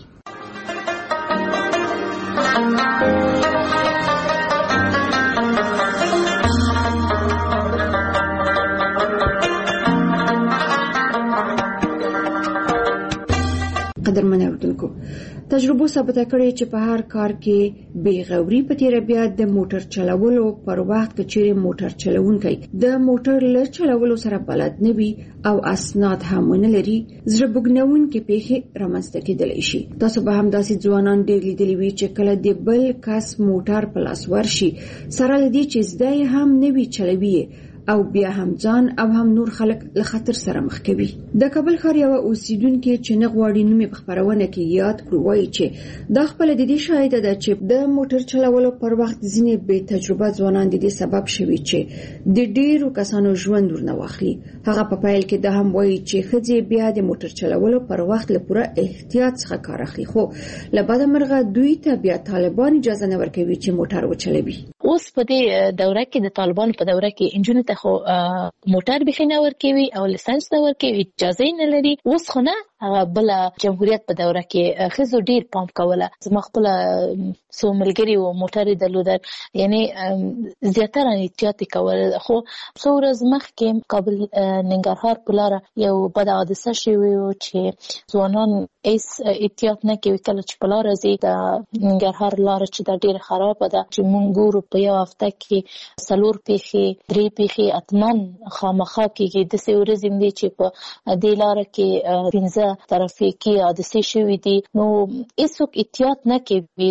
قدرمن اوریدونکو، تجربو ثابته کړې چې په هر کار کې بې غوري په تیره بیا د موټر چلولو پر وخت کې چیرې موټر چلوونکی د موټر له چلولو سره بلد نه وي او اسناد هم ونه لري، زړه بوږنونکې پیښې رامنځته کېدلی شي. تاسو به همداسې ځوانان ډېر لیدلي وي چې کله د بل کس موټر په لاس ورشي، سره له دې چې زده یې هم نه وي چلوي او بیا هم ځان او هم نور خلک له خطر سره مخ کوي. د کابل ښار یو اوسیدونکو چې نه غواړي نوم په خبرونه کې یاد کړو وایي چې د خپل د دې شاهد ده چې د موټر چلولو پر وخت ځینې بې تجربه ځوانان د دې سبب شوي چې د ډیرو کسانو ژوند ورنه واخلي. هغه په پایل کې دا هم وایي چې ښځې بیا د موټر چلولو پر وخت له پوره احتیاط څخه کار اخلي، خو له بده مرغه دوی ته بیا طالبان اجازه نه ورکوي چې موټر وچلوي. اوس په دې دوره کې د طالبانو په دوره کې انجونو ته خو موټر بخښي نه ورکوي او لیسنس نه ورکوي، اجازه نه لري. اوس خو نه، هغه بل جمهوریت په دوره کې ښځو ډیر پام کوله. زما خپل څو ملګري و موټر درلودل، یعنی زیاتره احتیاط کول. خو څو ورځ مخکې کابل ننګرهار په لاره یو بد حادثه شوې و چې ځوانان هیڅ احتیاط نه کوي. کله چې په لاره ځي د ننګرهار لاره چې دا ډیره خرابه ده چې موږ ګورو په یو هفته کې څلور پیښې درې پیښې اتمن خامخا کېږي. داسې ورځې دي چې په دې لاره کې پنځه ترافیکي حادثې شوي دي. نو هیڅوک احتیاط نه کوي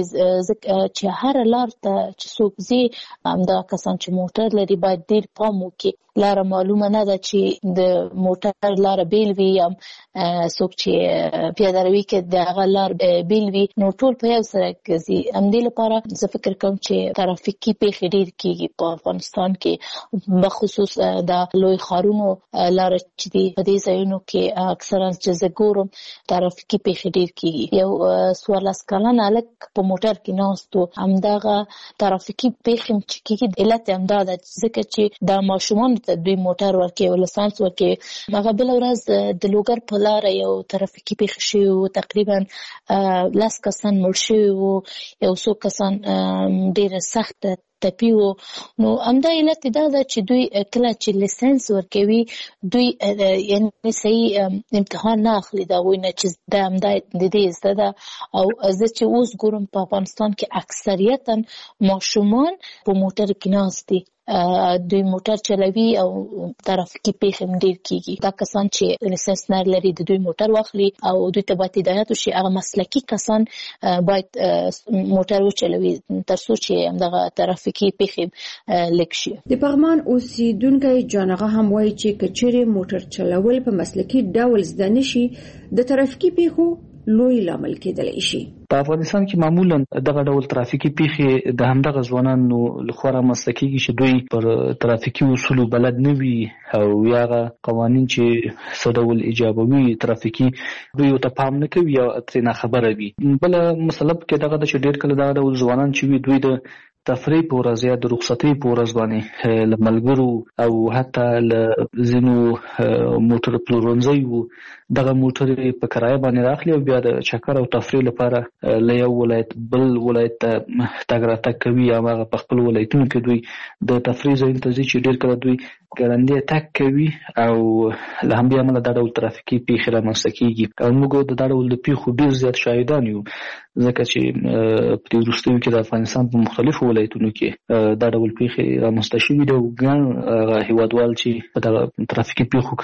چې هر لار ته چې څوک ځي همدغه کسان چې موټر لري باید ډېر پام وکړي. لاره معلومه نه ده چې د موټر لاره بیل وي یا څوک چې پیاده روي کې د هغه لار بیل وي، نو ټول په یو سره ځي. همدې لپاره زه فکر کوم چې ترافیکي پیښې ډېر کېږي په افغانستان کې، بخصوص د لوی ښارونو لاره چې دي په دې ځایونو کې اکثرا چې زه ګورم ترافیکي پیښې ډېر کېږي. یو څوارلس کلن هلک په موټر کې ناست و، همدغه ترافیکي پیښې چې کېږي علت همدا ده ځکه چې د ماشومانو ته دوی موټر ورکوي او لایسنس ورکوي. هغه بله ورځ د لوګر په لاره یو ترافیکي پیښه شوې وه، تقریبا لس کسان مړ شوي وو، یو څو کسان ډېره سخته ټپي وو. نو همدا علت دا ده چې دوی کله چې لایسنس ورکوي دوی یعنې صحیح امتحان نه اخلي د هغوی نه چې دا همدا د دې زده ده. او زه چې اوس ګورم په افغانستان کې اکثریتا ماشومان په موټر کې ناست دي، دوی موټر چلوي او ترافیکي پیښې هم ډېر کېږي. دا کسان چې لایسنس نه لري د دوی موټر واخلي او دوی ته باید هدایت وشي هغه مسلکي کسان باید موټر وچلوي تر څو چې همدغه ترافیکي پیښې لږ شي. د پغمان اوسیدونکی جانغه هم وایي چې که چیرې موټر چلول په مسلکي ډول زده نشي د ترافیکي پیښو لوی لامل کېدلی شي. په افغانستان کې معمولا دغه ډول ترافیکي پیښې د همدغه ځوانانو لخوا رامنځته کېږي چې دوی پر ترافیکي اصولو بلد نه وي او یا هغه قوانین چې څه ډول ایجابوي ترافیکي دوی ورته پام نه کوي یا ترې ناخبره وي. بله مسله پکې دغه ده چې ډېر کله دغه ډول ځوانان چې وي دوی د تفریح په ورځ یا د رخصتۍ په ورځ باندې له ملګرو او حتی له ځینو موټر پلورنځیو دغه موټرې په کرایه باندې راخلي او بیا د چکر او تفریح لپاره له یو ولایت بل ولایت ته تګ راتګ کوي. هماغه په خپل ولایتونو کې دوی د تفریح ځایونو ته ځي چې ډېر کله دوی ګړندی تګ کوي او له همدې امله دا ډول ترافیکي پیښې رامنځته کېږي. او موږ د دا ډول د پیښو ډېر زیات شاهدان یو ځکه چې په دې وروستیو کې د افغانستان په مختلفو ولایتونو کې دا ډول پیښې رامنځته شوي دي او ګڼ هیوادوال چې په دغه ترافیکي پیښو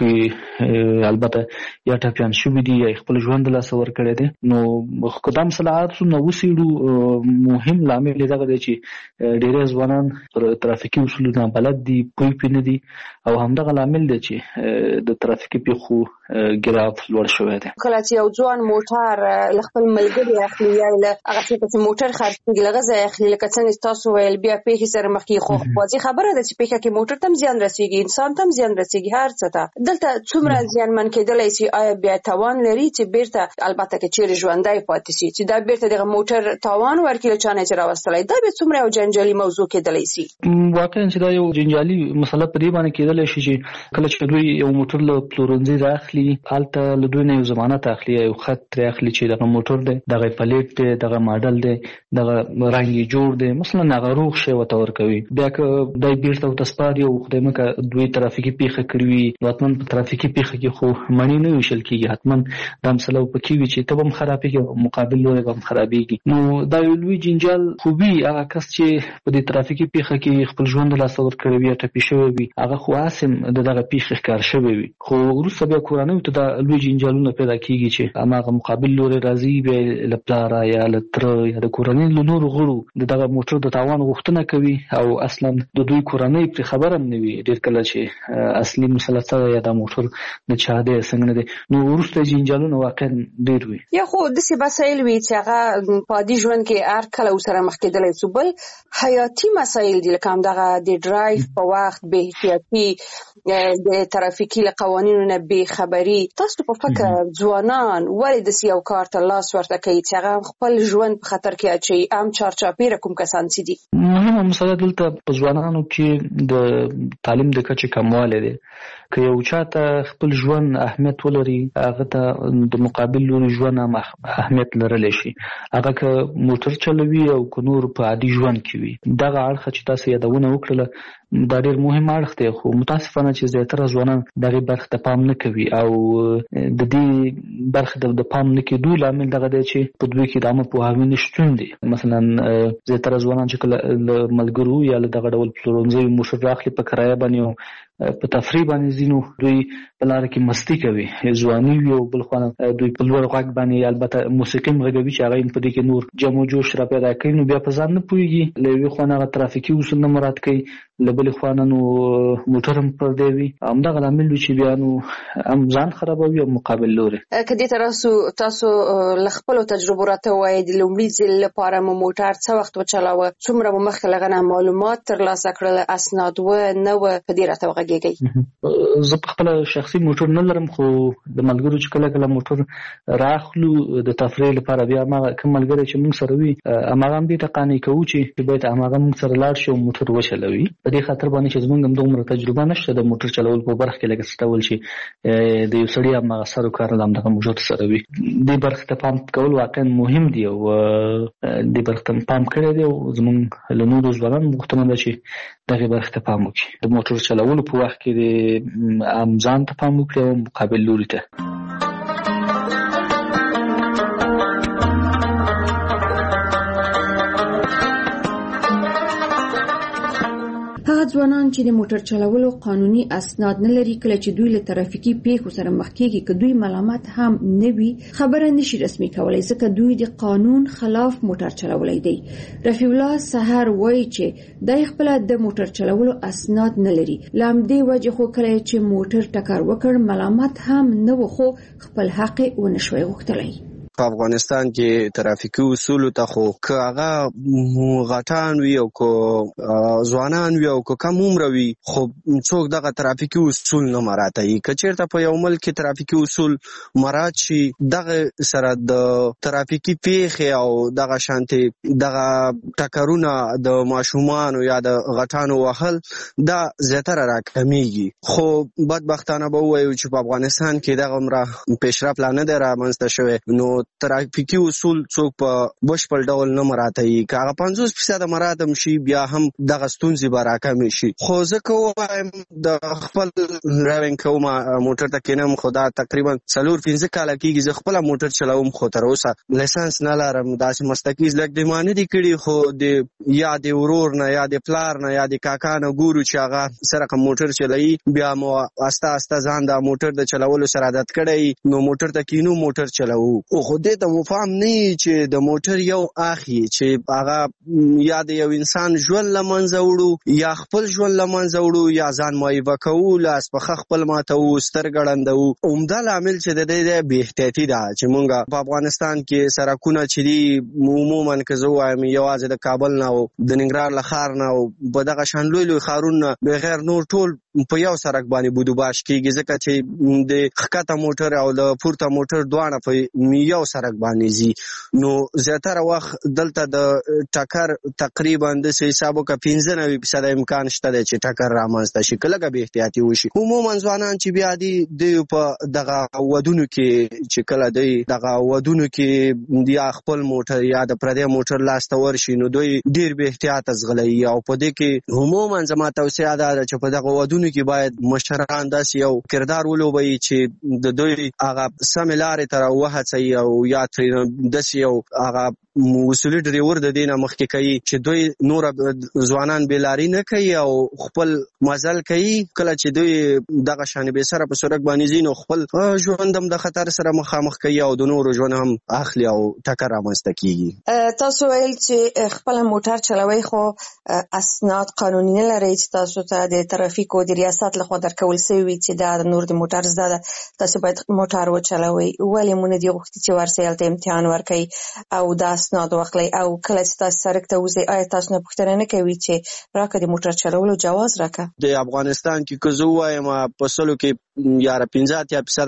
کې البته یا ټپیان شوي دي یا خپل ژوند له لاسه ورکړی دی. نو که دا مسله عادت نه وڅېړو مهم لامل یې دغه دی چې ډېری ځوانان پر ترافیکي اصولو نه بلد دي، پوه پرې نه دي او همدغه لامل دی چې د ترافیکي پیښو ګراف لوړ شوی دی. کله چې یو ځوان موټر له خپل ملګري اخلي یا له هغه څه چې موټر خرڅېږي له هغه ځایه اخلي، لکه څنګه تاسو ویل بیا پیښې سره مخ کېږي، خو واضح خبره ده چې پیښه کې موټر ته هم زیان رسېږي، انسان ته هم زیان رسېږي، هر څه ته. دلته څومره زیانمن کېدلی شي؟ آیا بیا توان لري چې بیرته البته که چیرې ژوندی پاتې شي چې دا بیرته دغه موټر تاوان ورکړي له چا نه چې راوستلی؟ دا بیا څومره یو جنجالي موضوع کېدلی شي؟ واقعا چې دا یو جنجالي مسله په دې باندې کېدلی شي چې کله چې دوی یو موټر له پلورنځي راخلي هلته له دوی نه یو ضمانت اخلي، یو خط ترې اخلي چې دغه موټر دی، دغه پلیټ دی، دغه ماډل دی، دغه رنګ یې جوړ دی، مثلا هغه روغ شی ورته ورکوي. بیا که دی بیرته ورته سپاري او خدای مکړه دوی ترافیکي پیښه کړې وي نو حتما په ترافیکي پیښه کې خو مڼې نه ویشل کېږي، حتما دا مسله پکې وي چې ته به هم خرابېږي او مقابل لوری به هم خرابېږي. نو دا یو لوی جنجال خو وي. هغه کس چې په دې ترافیکي پیښه کې خپل ژوند له لاسه ورکړی وي یا ټپي شوی وي هغه خو هسې د دغه پیښې ښکار شوی وي، خو وروسته بیا کورنیو ته دا لوی جنجالونه پیدا کېږي چې هماغه مقابل لوری راځي بیا له پلاره یا له تره یا د کورنۍ له نورو غړو د دغه موټر د تاوان غوښتنه کوي او اصلا د دوی کورنۍ پرې خبر هم نه وي ډېر کله چې اصلي مسله څه ده یا دا موټر د چا دی څنګه نه دی. نو وروسته جنجالونه واقعا ډېر وي. یا خو داسې مسایل وي چې هغه په عادي ژوند کې هر کله ورسره مخ کېدلی شو. بل حیاتي مسایل دي لکه همدغه د ډرایو په وخت بې احتیاطي، د ترافیکي له قوانینو نه بېخبري. تاسو په فکر ځوانان ولې داسې یو کار ته لاس ورته کوي چې هغه خپل ژوند په خطر کې اچوي؟ عام چارچاپېره کوم کسان چې دي؟ مهمه مسله دلته په ځوانانو کې د تعلیم د کچې کموالی دی. که یو چاته خپل ژوند اهمیت ولري هغه ته د مقابل لوري ژوند هم اهمیت لرلی شي، هغه که موټر چلوي او که نور په عادي ژوند کې وي. دغه اړخه چې تاسو یادونه وکړله دا ډېر مهم اړخ دی، خو متاسفانه چې زیاتره ځوانان دغې برخې ته پام نه کوي او او د دې برخه د پام نه کېدو لامل دغه دی چې په دوی کې د عامه پوهاوي نشتون دی. مثلا زیاتره ځوانان چې کله ملګرو یا دغه ډول پلورنځي موټر راخلي په کرایه باندې په تفریح باندې ځینو دوی په لار کې مستی کوي، ځواني وي او بل خو دوی په لوړ غږ باندې البته موسیقي مغږوي چې هغه په دې کې نور جمع جوش را پیدا کوي، نو بیا په ځان نه پوهېږي. له یوې خوا هغه ترافیکي اصول نه مراعات کوي، له بلې خوا نو موټر هم پردی وي. همدغه لامل وي چې بیا نو هم ځان خرابوي او مقابل لوري. که دې تاسو تاسو له خپلو تجربو راته ووایئ د لومړي ځل لپاره مو موټر څه وخت وچلاوه، څومره مو مخکې له هغه نه معلومات ترلاسه کړل، اسناد و نه و، په دې راته وغږیږئ. زه په خپله شخصي موټر نه لرم، خو د ملګرو چې کله کله موټر راخلو د تفریح لپاره بیا هماغه کوم ملګری چې موږ سره وي هماغه هم دې ته قانع کوو چې باید هماغه موږ سره لاړ شي او موټر وچلوي. په دې خاطر باندې چې زموږ هم دومره تجربه نشته د موټر چلول په برخه کې، لکه څه ډول چې د یو سړي هماغه سر و کار همدغه موټر سره وي. دې برخې ته پام کول واقعا مهم دي او دې برخې ته پام کړی دی او زموږ له نورو ځوانانو غوښتنه ده چې دغې برخې ته پام وکړي. د موټر چلولو په وخت کې د عام ځان ته پام وکړي او مقابل لوري ته. هغه ځوانان چې د موټر چلولو قانوني اسناد نه لري، کله چې دوی له ترافیکي پیښو سره مخ کېږي، که دوی ملامت هم نه وي، خبره نشي رسمي کولای ځکه دوی د قانون خلاف موټر چلولی دی. رفیع الله سحر وایي چې دای خپل د موټر چلولو اسناد نه لري، لامدې وجه خو کله چې موټر ټکر وکړ ملامت هم نه و، خو خپل حق ونشوي غوښتلی. په افغانستان کې ترافیکي اصول ته خو که هغه غټان وي او که ځوانان وي او که کم عمره وي، خو څوک دغه ترافیکي اصول نه مراعاتوي. که چېرته په یو ملک کې ترافیکي اصول مراعات شي، دغه سره د ترافیکي پیښې او دغه شانتې دغه ټکرونه د ماشومانو یا د غټانو وهل دا زیاتره راکمیږي. خو بدبختانه به ووایو چې په افغانستان کې دغه عمره پیشرفت لا نه دی رامنځته شوی، نو ترافیکي اصول څوک په بشپړ ډول نه مراعاتوي. که هغه پنځوس فیصده مراعات هم شي بیا هم دغه ستونزې به راکمې شي. خو زه که ووایم د خپل ډرایوینګ کوم موټر ته کینم، خو دا تقریبا څلور پنځه کاله کېږي زه خپله موټر چلوم، خو تر اوسه لیسنس نه لرم. داسې مستقي زده ما نه دي کړي، خو د یا د ورور نه یا د پلار نه یا د کاکا نه ګورو چې هغه سره موټر چلوي، بیا مو استه استه ځان د موټر د چلولو سره عادت کړی، نو موټر ته کینو موټر چلوو. خو دې ته مفهوم نه چې د موټر یو اخی چې هغه یا د یو انسان ژوند له منځه وړو یا خپل ژوند له منځه وړو یا ځان معیبه کوو، لاس پښه خپل ماتوو، سترګې ړندوو. عمده لامل چې د دې بې احتیاطي ده چې موږ په افغانستان کې سړکونه چې دي عموما که زه ووایم یوازې د کابل نه او د ننګرهار له ښار نه او په دغه شان لوی لوی ښارونه بغیر نور ټول په یو سړک باندې بودوباش کېږي، ځکه چې د ښکته موټر او د پورته موټر دواړه په یو سړک باندې ځي. نو زیاتره وخت دلته د ټکر تقریبا د حساب وکړه پنځه نوي فیصده امکان شته دی چې ټکر رامنځته شي که لږه بې احتیاطي وشي. عموما ځوانان چې بیا دي دوی په دغه ودونو کې چې کله دوی دغه ودونو کې یا خپل موټر یا د پردی موټر لاس ته ورشي، نو دوی ډېر بې احتیاطه ځغلوي. او په دې کې عموما زما توصیه دا ده چې په دغه ودونو کې باید مشران داسې یو کردار ولوبوي چې د دوی هغه سمې لارې ته راوهڅوي او یا ترې داسې یو هغه اصولي ډریور د دې نه مخکې کوي چې دوی نور ځوانان بېلاري نه کوي او خپل مزل کوي. کله چې دوی دغه شانې بې سره په سړک باندې ځي، نو خپل ژوند هم د خطر سره مخامخ کوي او د نورو ژوند هم اخلي او ټکر رامنځته کېږي. تاسو ویل چې خپل موټر چلوئ خو اسناد قانوني نه لرئ چې تاسو ته د ترافیکو د ریاست لخوا درکول شوي وي چې دا د نور د موټر زده ده، تاسو باید موټر وچلوئ. ولې مو نه دي غوښتي چې ورسئ هلته امتحان ورکړئ او دا اسناد واخلئ؟ او کله چې تاسو سړک ته وځئ آیا تاسو نه پوښتنه نه کوي چې راکړه د موټر چلولو جواز راکړه؟ د افغانستان کې که زه ووایم په سلو کې یا پنځه اتیا فیصده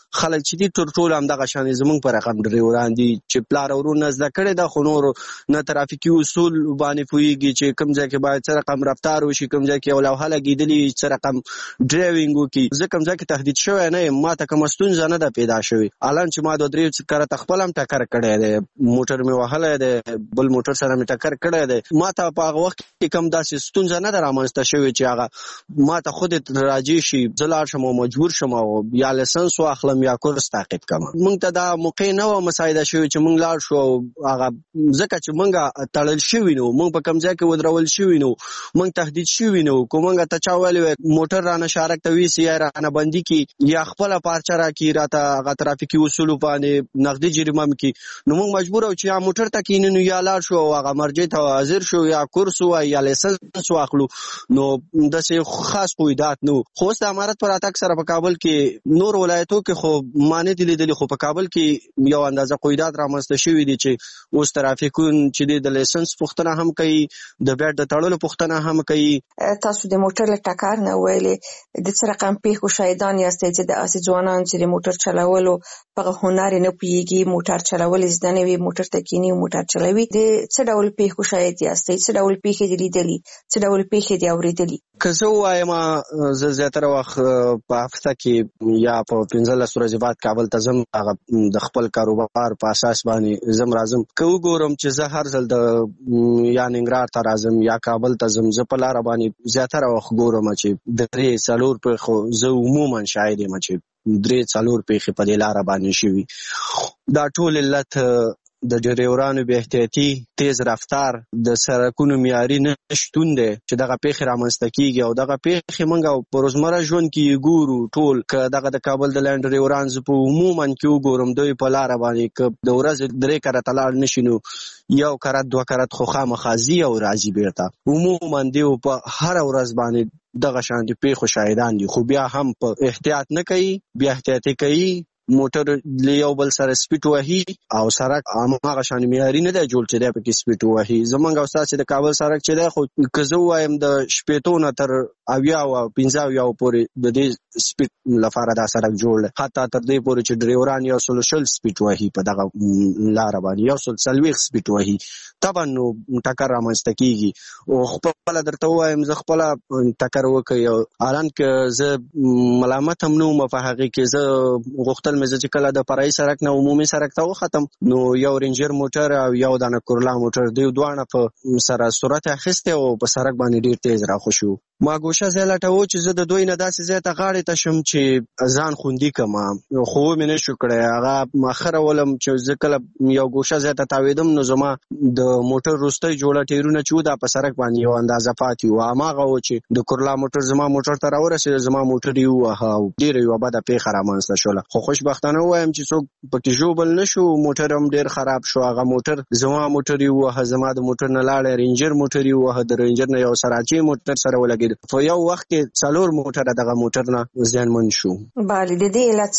خلک چې دي تر ټول هم دغه شان زمونږ په رقم ډریوران دي چې پلار ورونه زده کړي د خو نور نه ترافیکي اصول باندې پوهیږي چې کوم ځای کې باید څه رقم رفتار وشي، کوم ځای کې یو لوحه لګېدلې څه رقم ډرایوینګ وکړي. زه کوم ځای کې تهدید شوی نه یم، ما ته کومه ستونزه نه ده پیدا شوې. الان چې ما دوه درې کرته خپل هم ټکر کړی دی، موټر مې وهلی دی، بل موټر سره مې ټکر کړی دی. ما ته په هغه وخت کې کوم داسې ستونزه نه ده رامنځته شوې چې هغه ما ته خود راجع شي زه لاړ شم او مجبور شم او یا لایسنس واخلم یا کورس تعقیب کړم. موږ ته دا موقع نه وه مساعده شوې چې موږ لاړ شو او هغه ځکه چې موږ تړل شوي نو، موږ په کوم ځای کې ودرول شوي نو، موږ تهدید شوي نو. که موږ ته چا ویلي وی موټر رانه شارک ته ویسي یا رانه بندي کړي یا خپله پارچه راکړي راته هغه ترافیکي اصولو باندې نغدي جریمه مې کړي، نو موږ مجبور او چې یا موټر ته کښېنو یا لاړ شو او هغه مرجع ته حاضر شو یا کورس ووایو یا لایسنس واخلو. نو داسې خاص قیودات نو. خو اوس د امارت په راتګ سره په کابل کې نور ولایتو کې خو ما نه دي لیدلي، خو په کابل کې یو اندازه قیودات رامنځته شوي دي چې اوس ترافیکون چې دی د لایسنس پوښتنه هم کوي، د بیټ د تړلو پوښتنه هم کوي. تاسو د موټر له ټکر نه ویلې د څه رقم پیښو شاهدان یاستئ چې د اسې ځوانان چې د موټر چلولو په هنر نه پوهېږي، موټر چلول زده نه وي، موټر ته کښېني موټر چلوي، د څه ډول پیښو شاهد یاستئ؟ څه ډول پیښې دي لیدلي؟ څه ډول پیښې دي اورېدلي؟ که زه ووایم زه زیاتره وخت په هفته کې یا په پنځلس ورځې بعد کابل ته ځم، هغه د خپل کاروبار په اساس باندې ځم راځم. که وګورم چې زه هر ځل د یا ننګرهار ته راځم یا کابل ته ځم، زه په لاره باندې زیاتره وخت ګورم چې درې څلور پیښو زه عموما شاهد یم چې درې څلور پیښې په دې لاره باندې شوي. دا ټول علت د ډریورانو بې احتیاطي، تیز رفتار، د سړکونو معیاري نه شتون دی چې دغه پیښې رامنځته کیږي. او دغه پیښې موږ په روزمره ژوند کې ګورو ټول. که دغه د کابل د لاین ډریوران زه په عموما کې وګورم، دوی په لاره باندې که د ورځې درې کرته لاړ نشي نو یو کرت دوه کرت خو خامخا ځي او راځي بیرته. عموما دوی په هره ورځ باندې دغه شان د پیښو شاهدان دي، خو بیا هم په احتیاط نه کوي، بیا احتیاطي کوي. موټر له یو بل سره سپیډ وهي او سړک هماغه شان معیاري نه دی جوړ چې دی پکې سپیډ وهي. زمونږ او ستاسې د کابل سړک چې دی، خو که زه ووایم د شپېتو نه تر اویاو او پنځه اویاو پورې د دې سپیډ لپاره دا سړک جوړ دی، حتی تر دې پورې چې ډریوران یو سل شل سپیډ وهي په دغه لاره باندې، یو سل څلوېښت سپیډ وهي. طبعا نو ټکر رامنځته کېږي. او خپله درته ووایم زه خپله ټکر وکړي، الان که زه ملامت هم نه وم په هغې کې، زه غوښتل مې زه چې کله د فرعي سړک نه عمومي سړک ته وختم نو یو رینجر موټر او یو دانه کورلا موټر دوی دواړه په سره سرعت اخیستی او په سړک باندې ډېر تیز راخوشي. ما ګوشه ځای لټوه چې زه د دوی نه داسې ځای ته غاړې ته شم چې ځان خوندي کړم، خو ومې نه شو کړی. هغه ماخره ولم چې زه کله یو ګوشه ځای ته تاوېدم نو زما د موټر وروستی جوړه ټیرونه چې وو دا په سړک باندې یو اندازه پاتې وو، هماغه و چې د کورلا موټر زما موټر ته راورسېده، زما موټر یې ووهه او ډېره یوه بده پیښه رامنځته شوله. خو خوشبختانه ووایم چې څوک پکې ژوبل نه شو، موټر هم ډېر خراب شو. هغه موټر زما موټر یې ووهه، زما د موټر نه لاړی رینجر موټر یې ووهه، د رینجر نه یو سراچی موټر سره ولګېد. په یو وخت کې څلور موټر دغه موټر نه زیانمن شو. بله، د دې علت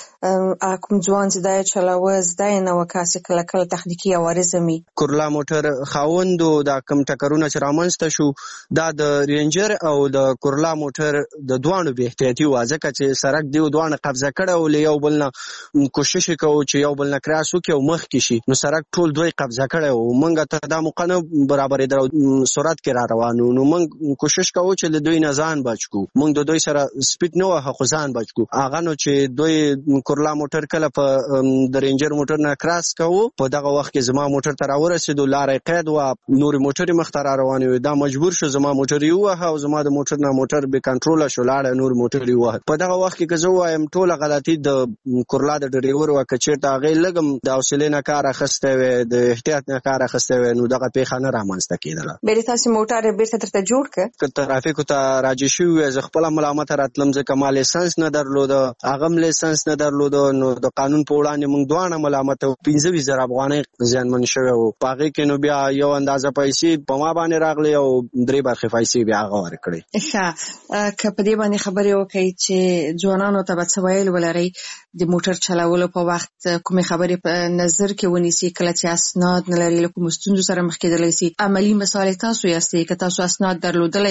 څه کوم ځوان چې دا چلاوه زده یې نه وه، کاسې کله کله تخنیکي عوارض هم وي. کورلا موټر خاوندو دا کوم ټکرونه چې رامنځته شو دا د رینجر او د کورلا موټر د دواړو بې احتیاطي وه، ځکه چې سړک دوی دواړه قبضه کړی او له یو بل نه کوشش یې کوو چې یو بل نه کراس وکړي او مخکې شي، نو سړک ټول دوی قبضه کړی و. موږ ته دا موقع نه برابرېدله او سرعت کې را روان وو، نو موږ کوشش کوو چې له دوی نه ځان بچ کو. موږ د دوی سره سپیډ نه وهه خو ځان بچ کو. هغه نو چې دوی کورلا موټر کله په د رینجر موټر نه کراس کوو، په دغه وخت کې زما موټر ته راورسېدو، لاره یې قید وه، نورې موټرې مخته را روانې وې. دا مجبور شو زما موټر یې ووهه او زما د موټر نه موټر بې کنټروله شو، لاړه نور موټر یې ووهه. په دغه وخت کې که زه ووایم ټوله غلطي د کورلا د ډریور وه. که چېرته هغې لږ هم د حوصلې نه کار اخیستی وی، د احتیاط نه کار اخیستی وی، نو دغه پیښه نه رامنځته کېدله. بیا د تاسې موټر بېرته درته جوړ کړه؟ که ترافیکو ته راجع شوي وی زه خپله ملامته راتلم، ځکه ما لایسنس نه درلوده، هغه هم لایسنس نه درلوده، نو د قانون په وړاندې موږ دواړه ملامته وو. پنځه ویشت زره افغانۍ زیانمن شوی وو. په هغې کې نو بیا یو اندازه پیسې په ما باندې راغلې او درې برخې پیسې بیا هغه ورکړې. ښه، که په دې باندې خبرې وکړئ چې ځوانانو ته به څه ویل ولرئ د موټر چلولو په وخت کومې خبرې په نظر کې ونیسي کله چې اسناد نه لري، له کومو ستونزو سره مخ کېدلی سي؟ عملي مثال تاسو یاستئ، که تاسو اسناد درلودلی کله چې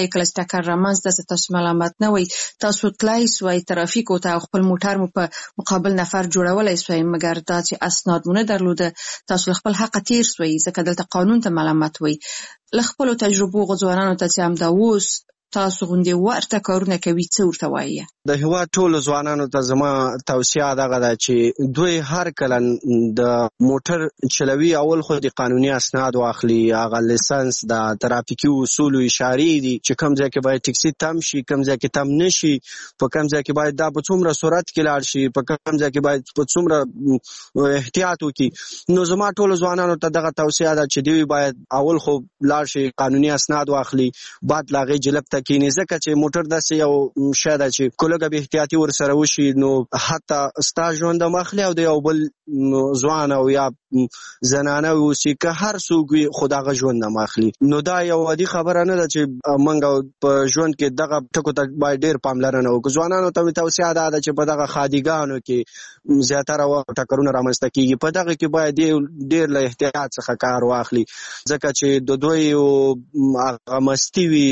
ټکر رامنځته تاسو ملامت نه وي، تاسو تلای سوی ترافیکو ته خپل موټر مو په مقابل نفر جوړولای سوی، مګر دا چې اسناد مو نه درلوده تاسو خپل حق تیر سوی، ځکه دلته قانون ته ملامت وي. له خپلو تجربو غوځوانانو ته چې همدا اوس تاسو غوندې ورته کارونه کوي څه ورته وایي؟ د هیواد ټولو ځوانانو ته زما توصیه دغه ده چې دوی هر کله د موټر چلوي اول خو د قانوني اسناد واخلي، هغه لیسنس د ترافیکي اصول او اشارې دي چې کوم ځای کې باید ټکسي تم شي، کوم ځای کې تم نشي، په کوم ځای کې باید دا په څومره سرعت کې لاړ شي، په کوم ځای کې باید په څومره احتیاط وکړي. نو زما ټولو ځوانانو ته دغه توصیه ده چې دوی باید اول خو لاړ شي قانوني اسناد واخلي، بعد لاغې جلب ته کینی، ځکه چې موټر داسې یو شی ده چې کولګه به احتیاطي ورسره وشي نو حتی ستا ژوند هم اخلي او د یو بل ځوان او یا زنانه اوسي که هر څوک وي خو دغه ژوند هم اخلي. نو دا یو عادي خبره نه ده چې موږ په ژوند کې دغه ټکو ته باید ډېر پاملرنه وکړو. ځوانانو ته مې توصیه دا ده چې په دغه خادیګانو کې زیاتره وخت ټکرونه رامنځته کېږي، په دغه کې باید ډېر له احتیاط څخه کار واخلي، ځکه چې د دوی هغه مستي وي،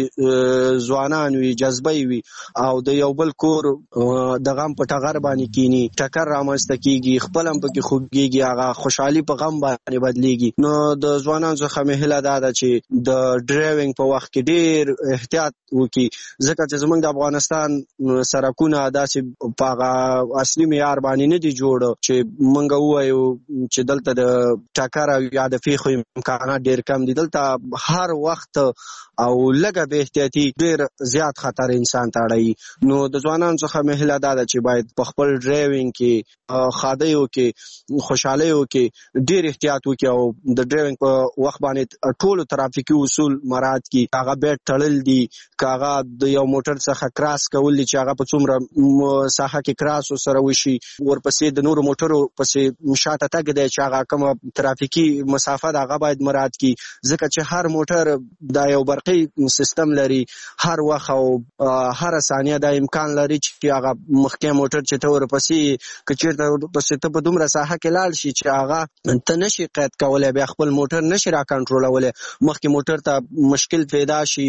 ځوانان وي، جذبه وي او د یو بل کور د غم په ټغر باندې کینی، ټکر رامنځته کېږي، خپل هم پکې خوږېږي، هغه خوشحالي په غم باندې بدلېږي. نو د ځوانانو څخه مې هیله دا ده چې د ډرایوینګ په وخت کې ډېر احتیاط وکړي، ځکه چې زموږ د افغانستان سړکونه داسې په هغه اصلي معیار باندې نه دي جوړ چې موږ ووایو چې دلته د ټکر او یا د پیښو امکانات ډېر کم دي. دلته هر وخت او لږه بې احتیاطي ډېر زیات خطر انسان ته اړوي. نو د ځوانانو څخه مې هیله دا ده چې باید په خپل ډرایوینګ کې خادیو کې خوشحالیو کې ډېر احتیاط وکړي او د ډرایوینګ په وخت باندې ټولو ترافیکي اصول مراعات کړي. هغه بیلټ تړل دي، که هغه د یو موټر څخه کراس کول دي چې هغه په څومره ساحه کې کراس ورسره وشي، ورپسې د نورو موټرو پسې شاته تګ دی چې هغه کومه ترافیکي مسافه ده هغه باید مراعات کړي، ځکه چې هر موټر دا یو برقي سیستم لري، هر وخت او هر ثانیه دا امکان لري چې هغه مخکې موټر چې ته ورپسې که چېرته ورپسې ته په دومره ساحه کې لاړ شي چې هغه ته نشي قید کولی، بیا خپل موټر نشي را کنټرولولی، مخکې موټر ته مشکل پیدا شي،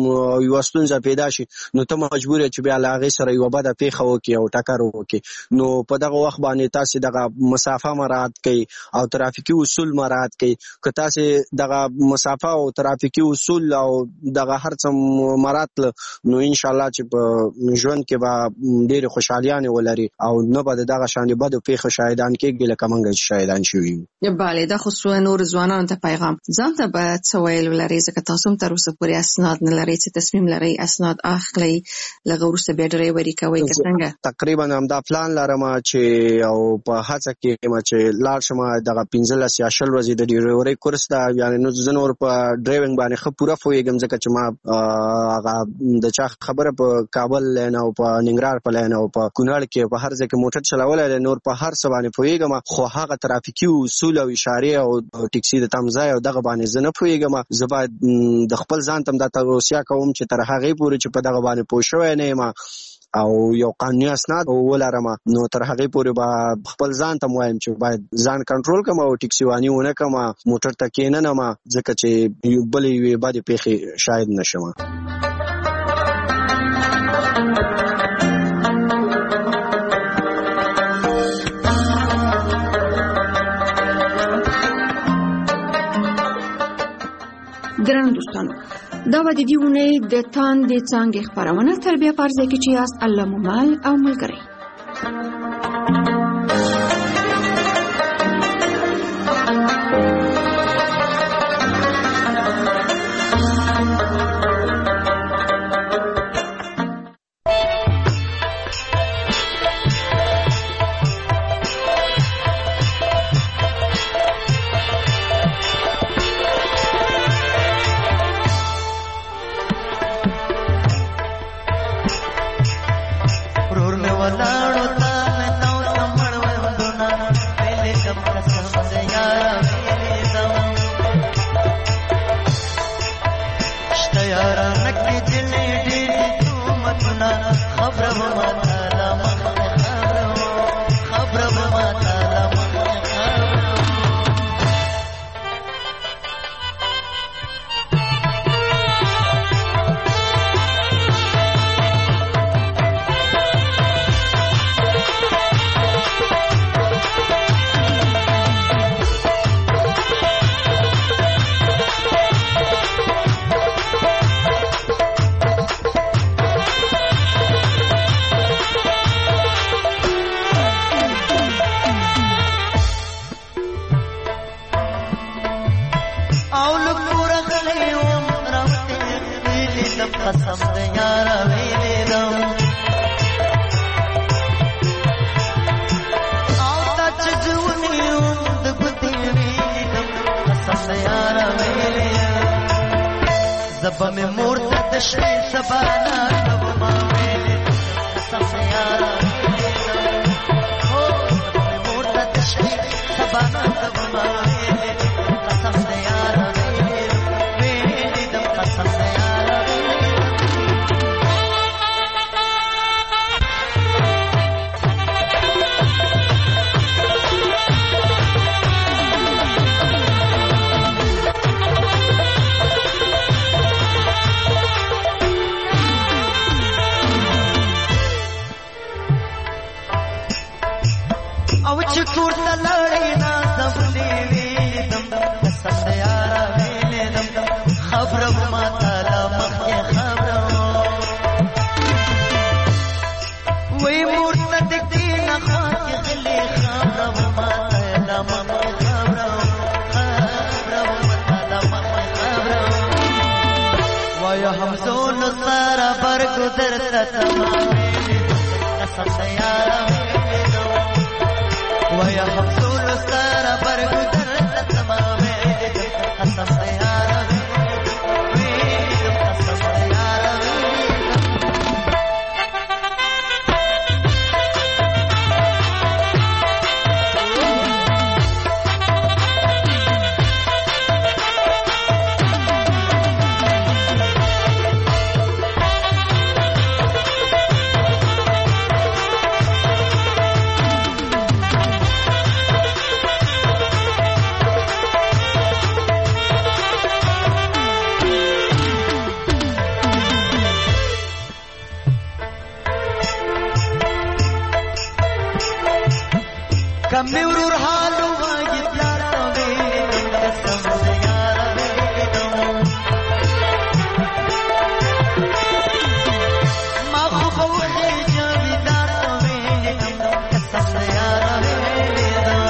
یوه ستونزه پیدا شي، نو ته مجبور یې چې بیا له هغې سره یوه بده پیښه وکړي او ټکر وکړي. نو په دغه وخت باندې تاسې دغه مسافه مراعات کړئ او ترافیکي اصول مراعات کړئ. که تاسې دغه مسافه او ترافیکي اصول او دغه هر څه مراعات نو انشاءالله چې په ژوند کې به ډېرې خوشحالیانې ولري او نه به د دغه شانې بدو پیښو شاهدان کېږي لکه موږ چې شاهدان شوي یو. بله، دا خو نور ځوانانو ته پیغام، ځان ته به څه ویل ولرئ، ځکه تاسو هم تر اوسه پورې اسناد نه لرئ، چې تصمیم لرئ اسناد اخلئ، لږ وروسته بیا ډرایوري کوئ که څنګه؟ تقریبا همدا پلان لرم چې او په هڅه کې یم چې لاړ شم دغه پنځلس یا شل ورځې د ډرایورۍ کورس ده، یعنې نو زه نور په ډرایوینګ باندې ښه پوره پوهېږم، ځکه چې ما هغه د چا خبره په کابل لین او په ننګرهار په لین او په کونړ کې په هر ځای کې موټر چلولی دی، نور په هر څه باندې پوهېږم، خو هغه ترافیکي اصول او اشارې او ټکسي د تم ځای او دغه باندې زه نه پوهېږم. زه باید د خپل ځان ته هم دا توصیه کوم چې تر هغې پورې چې په دغه باندې پوه شوی نه یم او یو قانوني اسناد ولرم، نو تر هغې پورې به خپل ځان ته وایم چې باید ځان کنټرول کړم او ټکسي واني ونه کړم، موټر ته کښېننم، ځکه چې بلې یوې بدې پیښې شاید نه شم. ګرانو دوستانو، دا به د دې اونۍ د تاندې څانګې خپرونه تر بیا په ځای کې چې یاست الله مو مل او ملګری. ورور مې ولا او لکور غلی وم روتی ویلی دم قسم د یارا ویلی دم او دا چجونی وم د گتی ویلی دم قسم د یارا ویلی زبا می مورتا دشتی سبانا تب ما ویلی دم قسم د یارا ویلی دم زبا می مورتا دشتی سبانا تب ما ویلی دم قسم د یارا ویلی دم قسم د یارا او چې کور ته لړې نه زبلې ویلم قسم د یارا ویلم خبره ما تعالی مخکې خبره وې مورته دې نه خاطر غلې خبره ما تعالی مخکې خبره خبره ما تعالی مخکې خبره وای همزون سره برګ درته تمام قسم د یارا ويا حفظول سارة برق درت تمامي قسم سيارة ويدم قسم سيارة کمی ورور حالو واجی پلاتا ویدم قسم سیارا ویدم ما خوب وخی جاوی دارتا ویدم قسم سیارا ویدم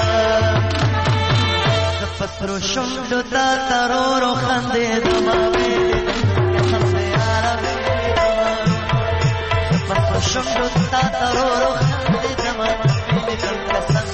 دپسرو شمدو تا ترورو خندی دما ویدم قسم سیارا ویدم دپسرو شمدو تا ترورو خندی دما ویدم قسم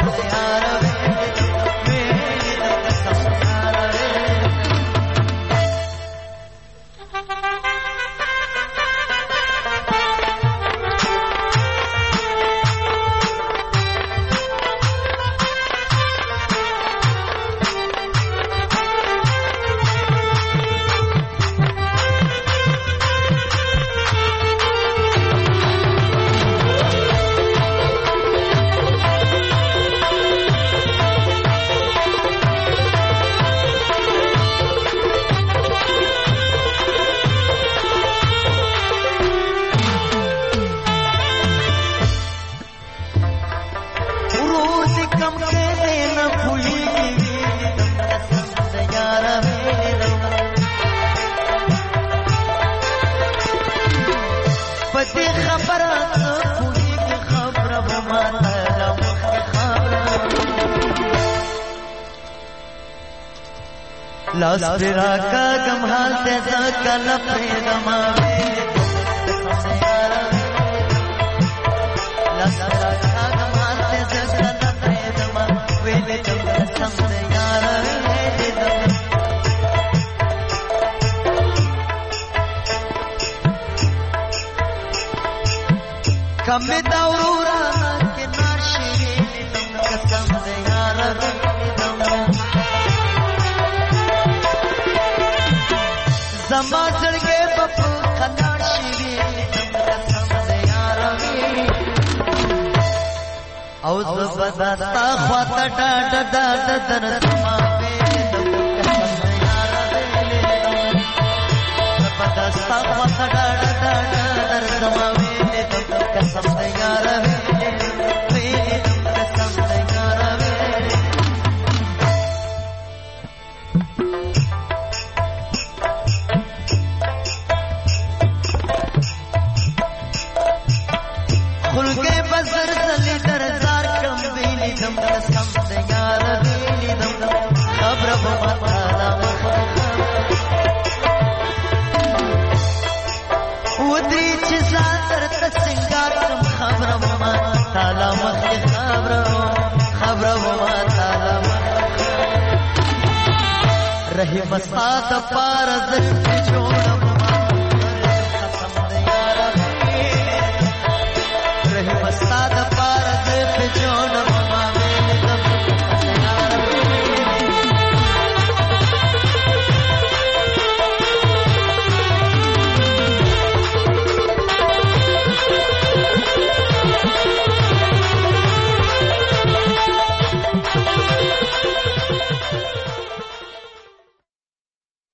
لاس پیرا کا گم حال تیزا کل پریدما لاس پیرا کا گم حال تیزا کل پریدما ویلی دم قسم دیارا ویلی دم کمی دورورا ناکی ناشی ویلی دم قسم دیارا ویلی دم زما زړګې په خندا شي دم قسم دیارا ویلی او زبدا تا خواته ډاډ ډاډ درتما ویلی دم قسم دیارا ویلی زبدا تا خواته ډاډ ډاډ درتما ویلی دم قسم دیارا ویلی ویلی دم قسم دیارا ویلی خلقے بزر زلی درزار کم ویلی دم قسم دیارا ویلی دم لا درته سنگار کم خبره وما تعالی مخې خبره خبره وما تعالی رحیم ستا د پاره زړه جوړه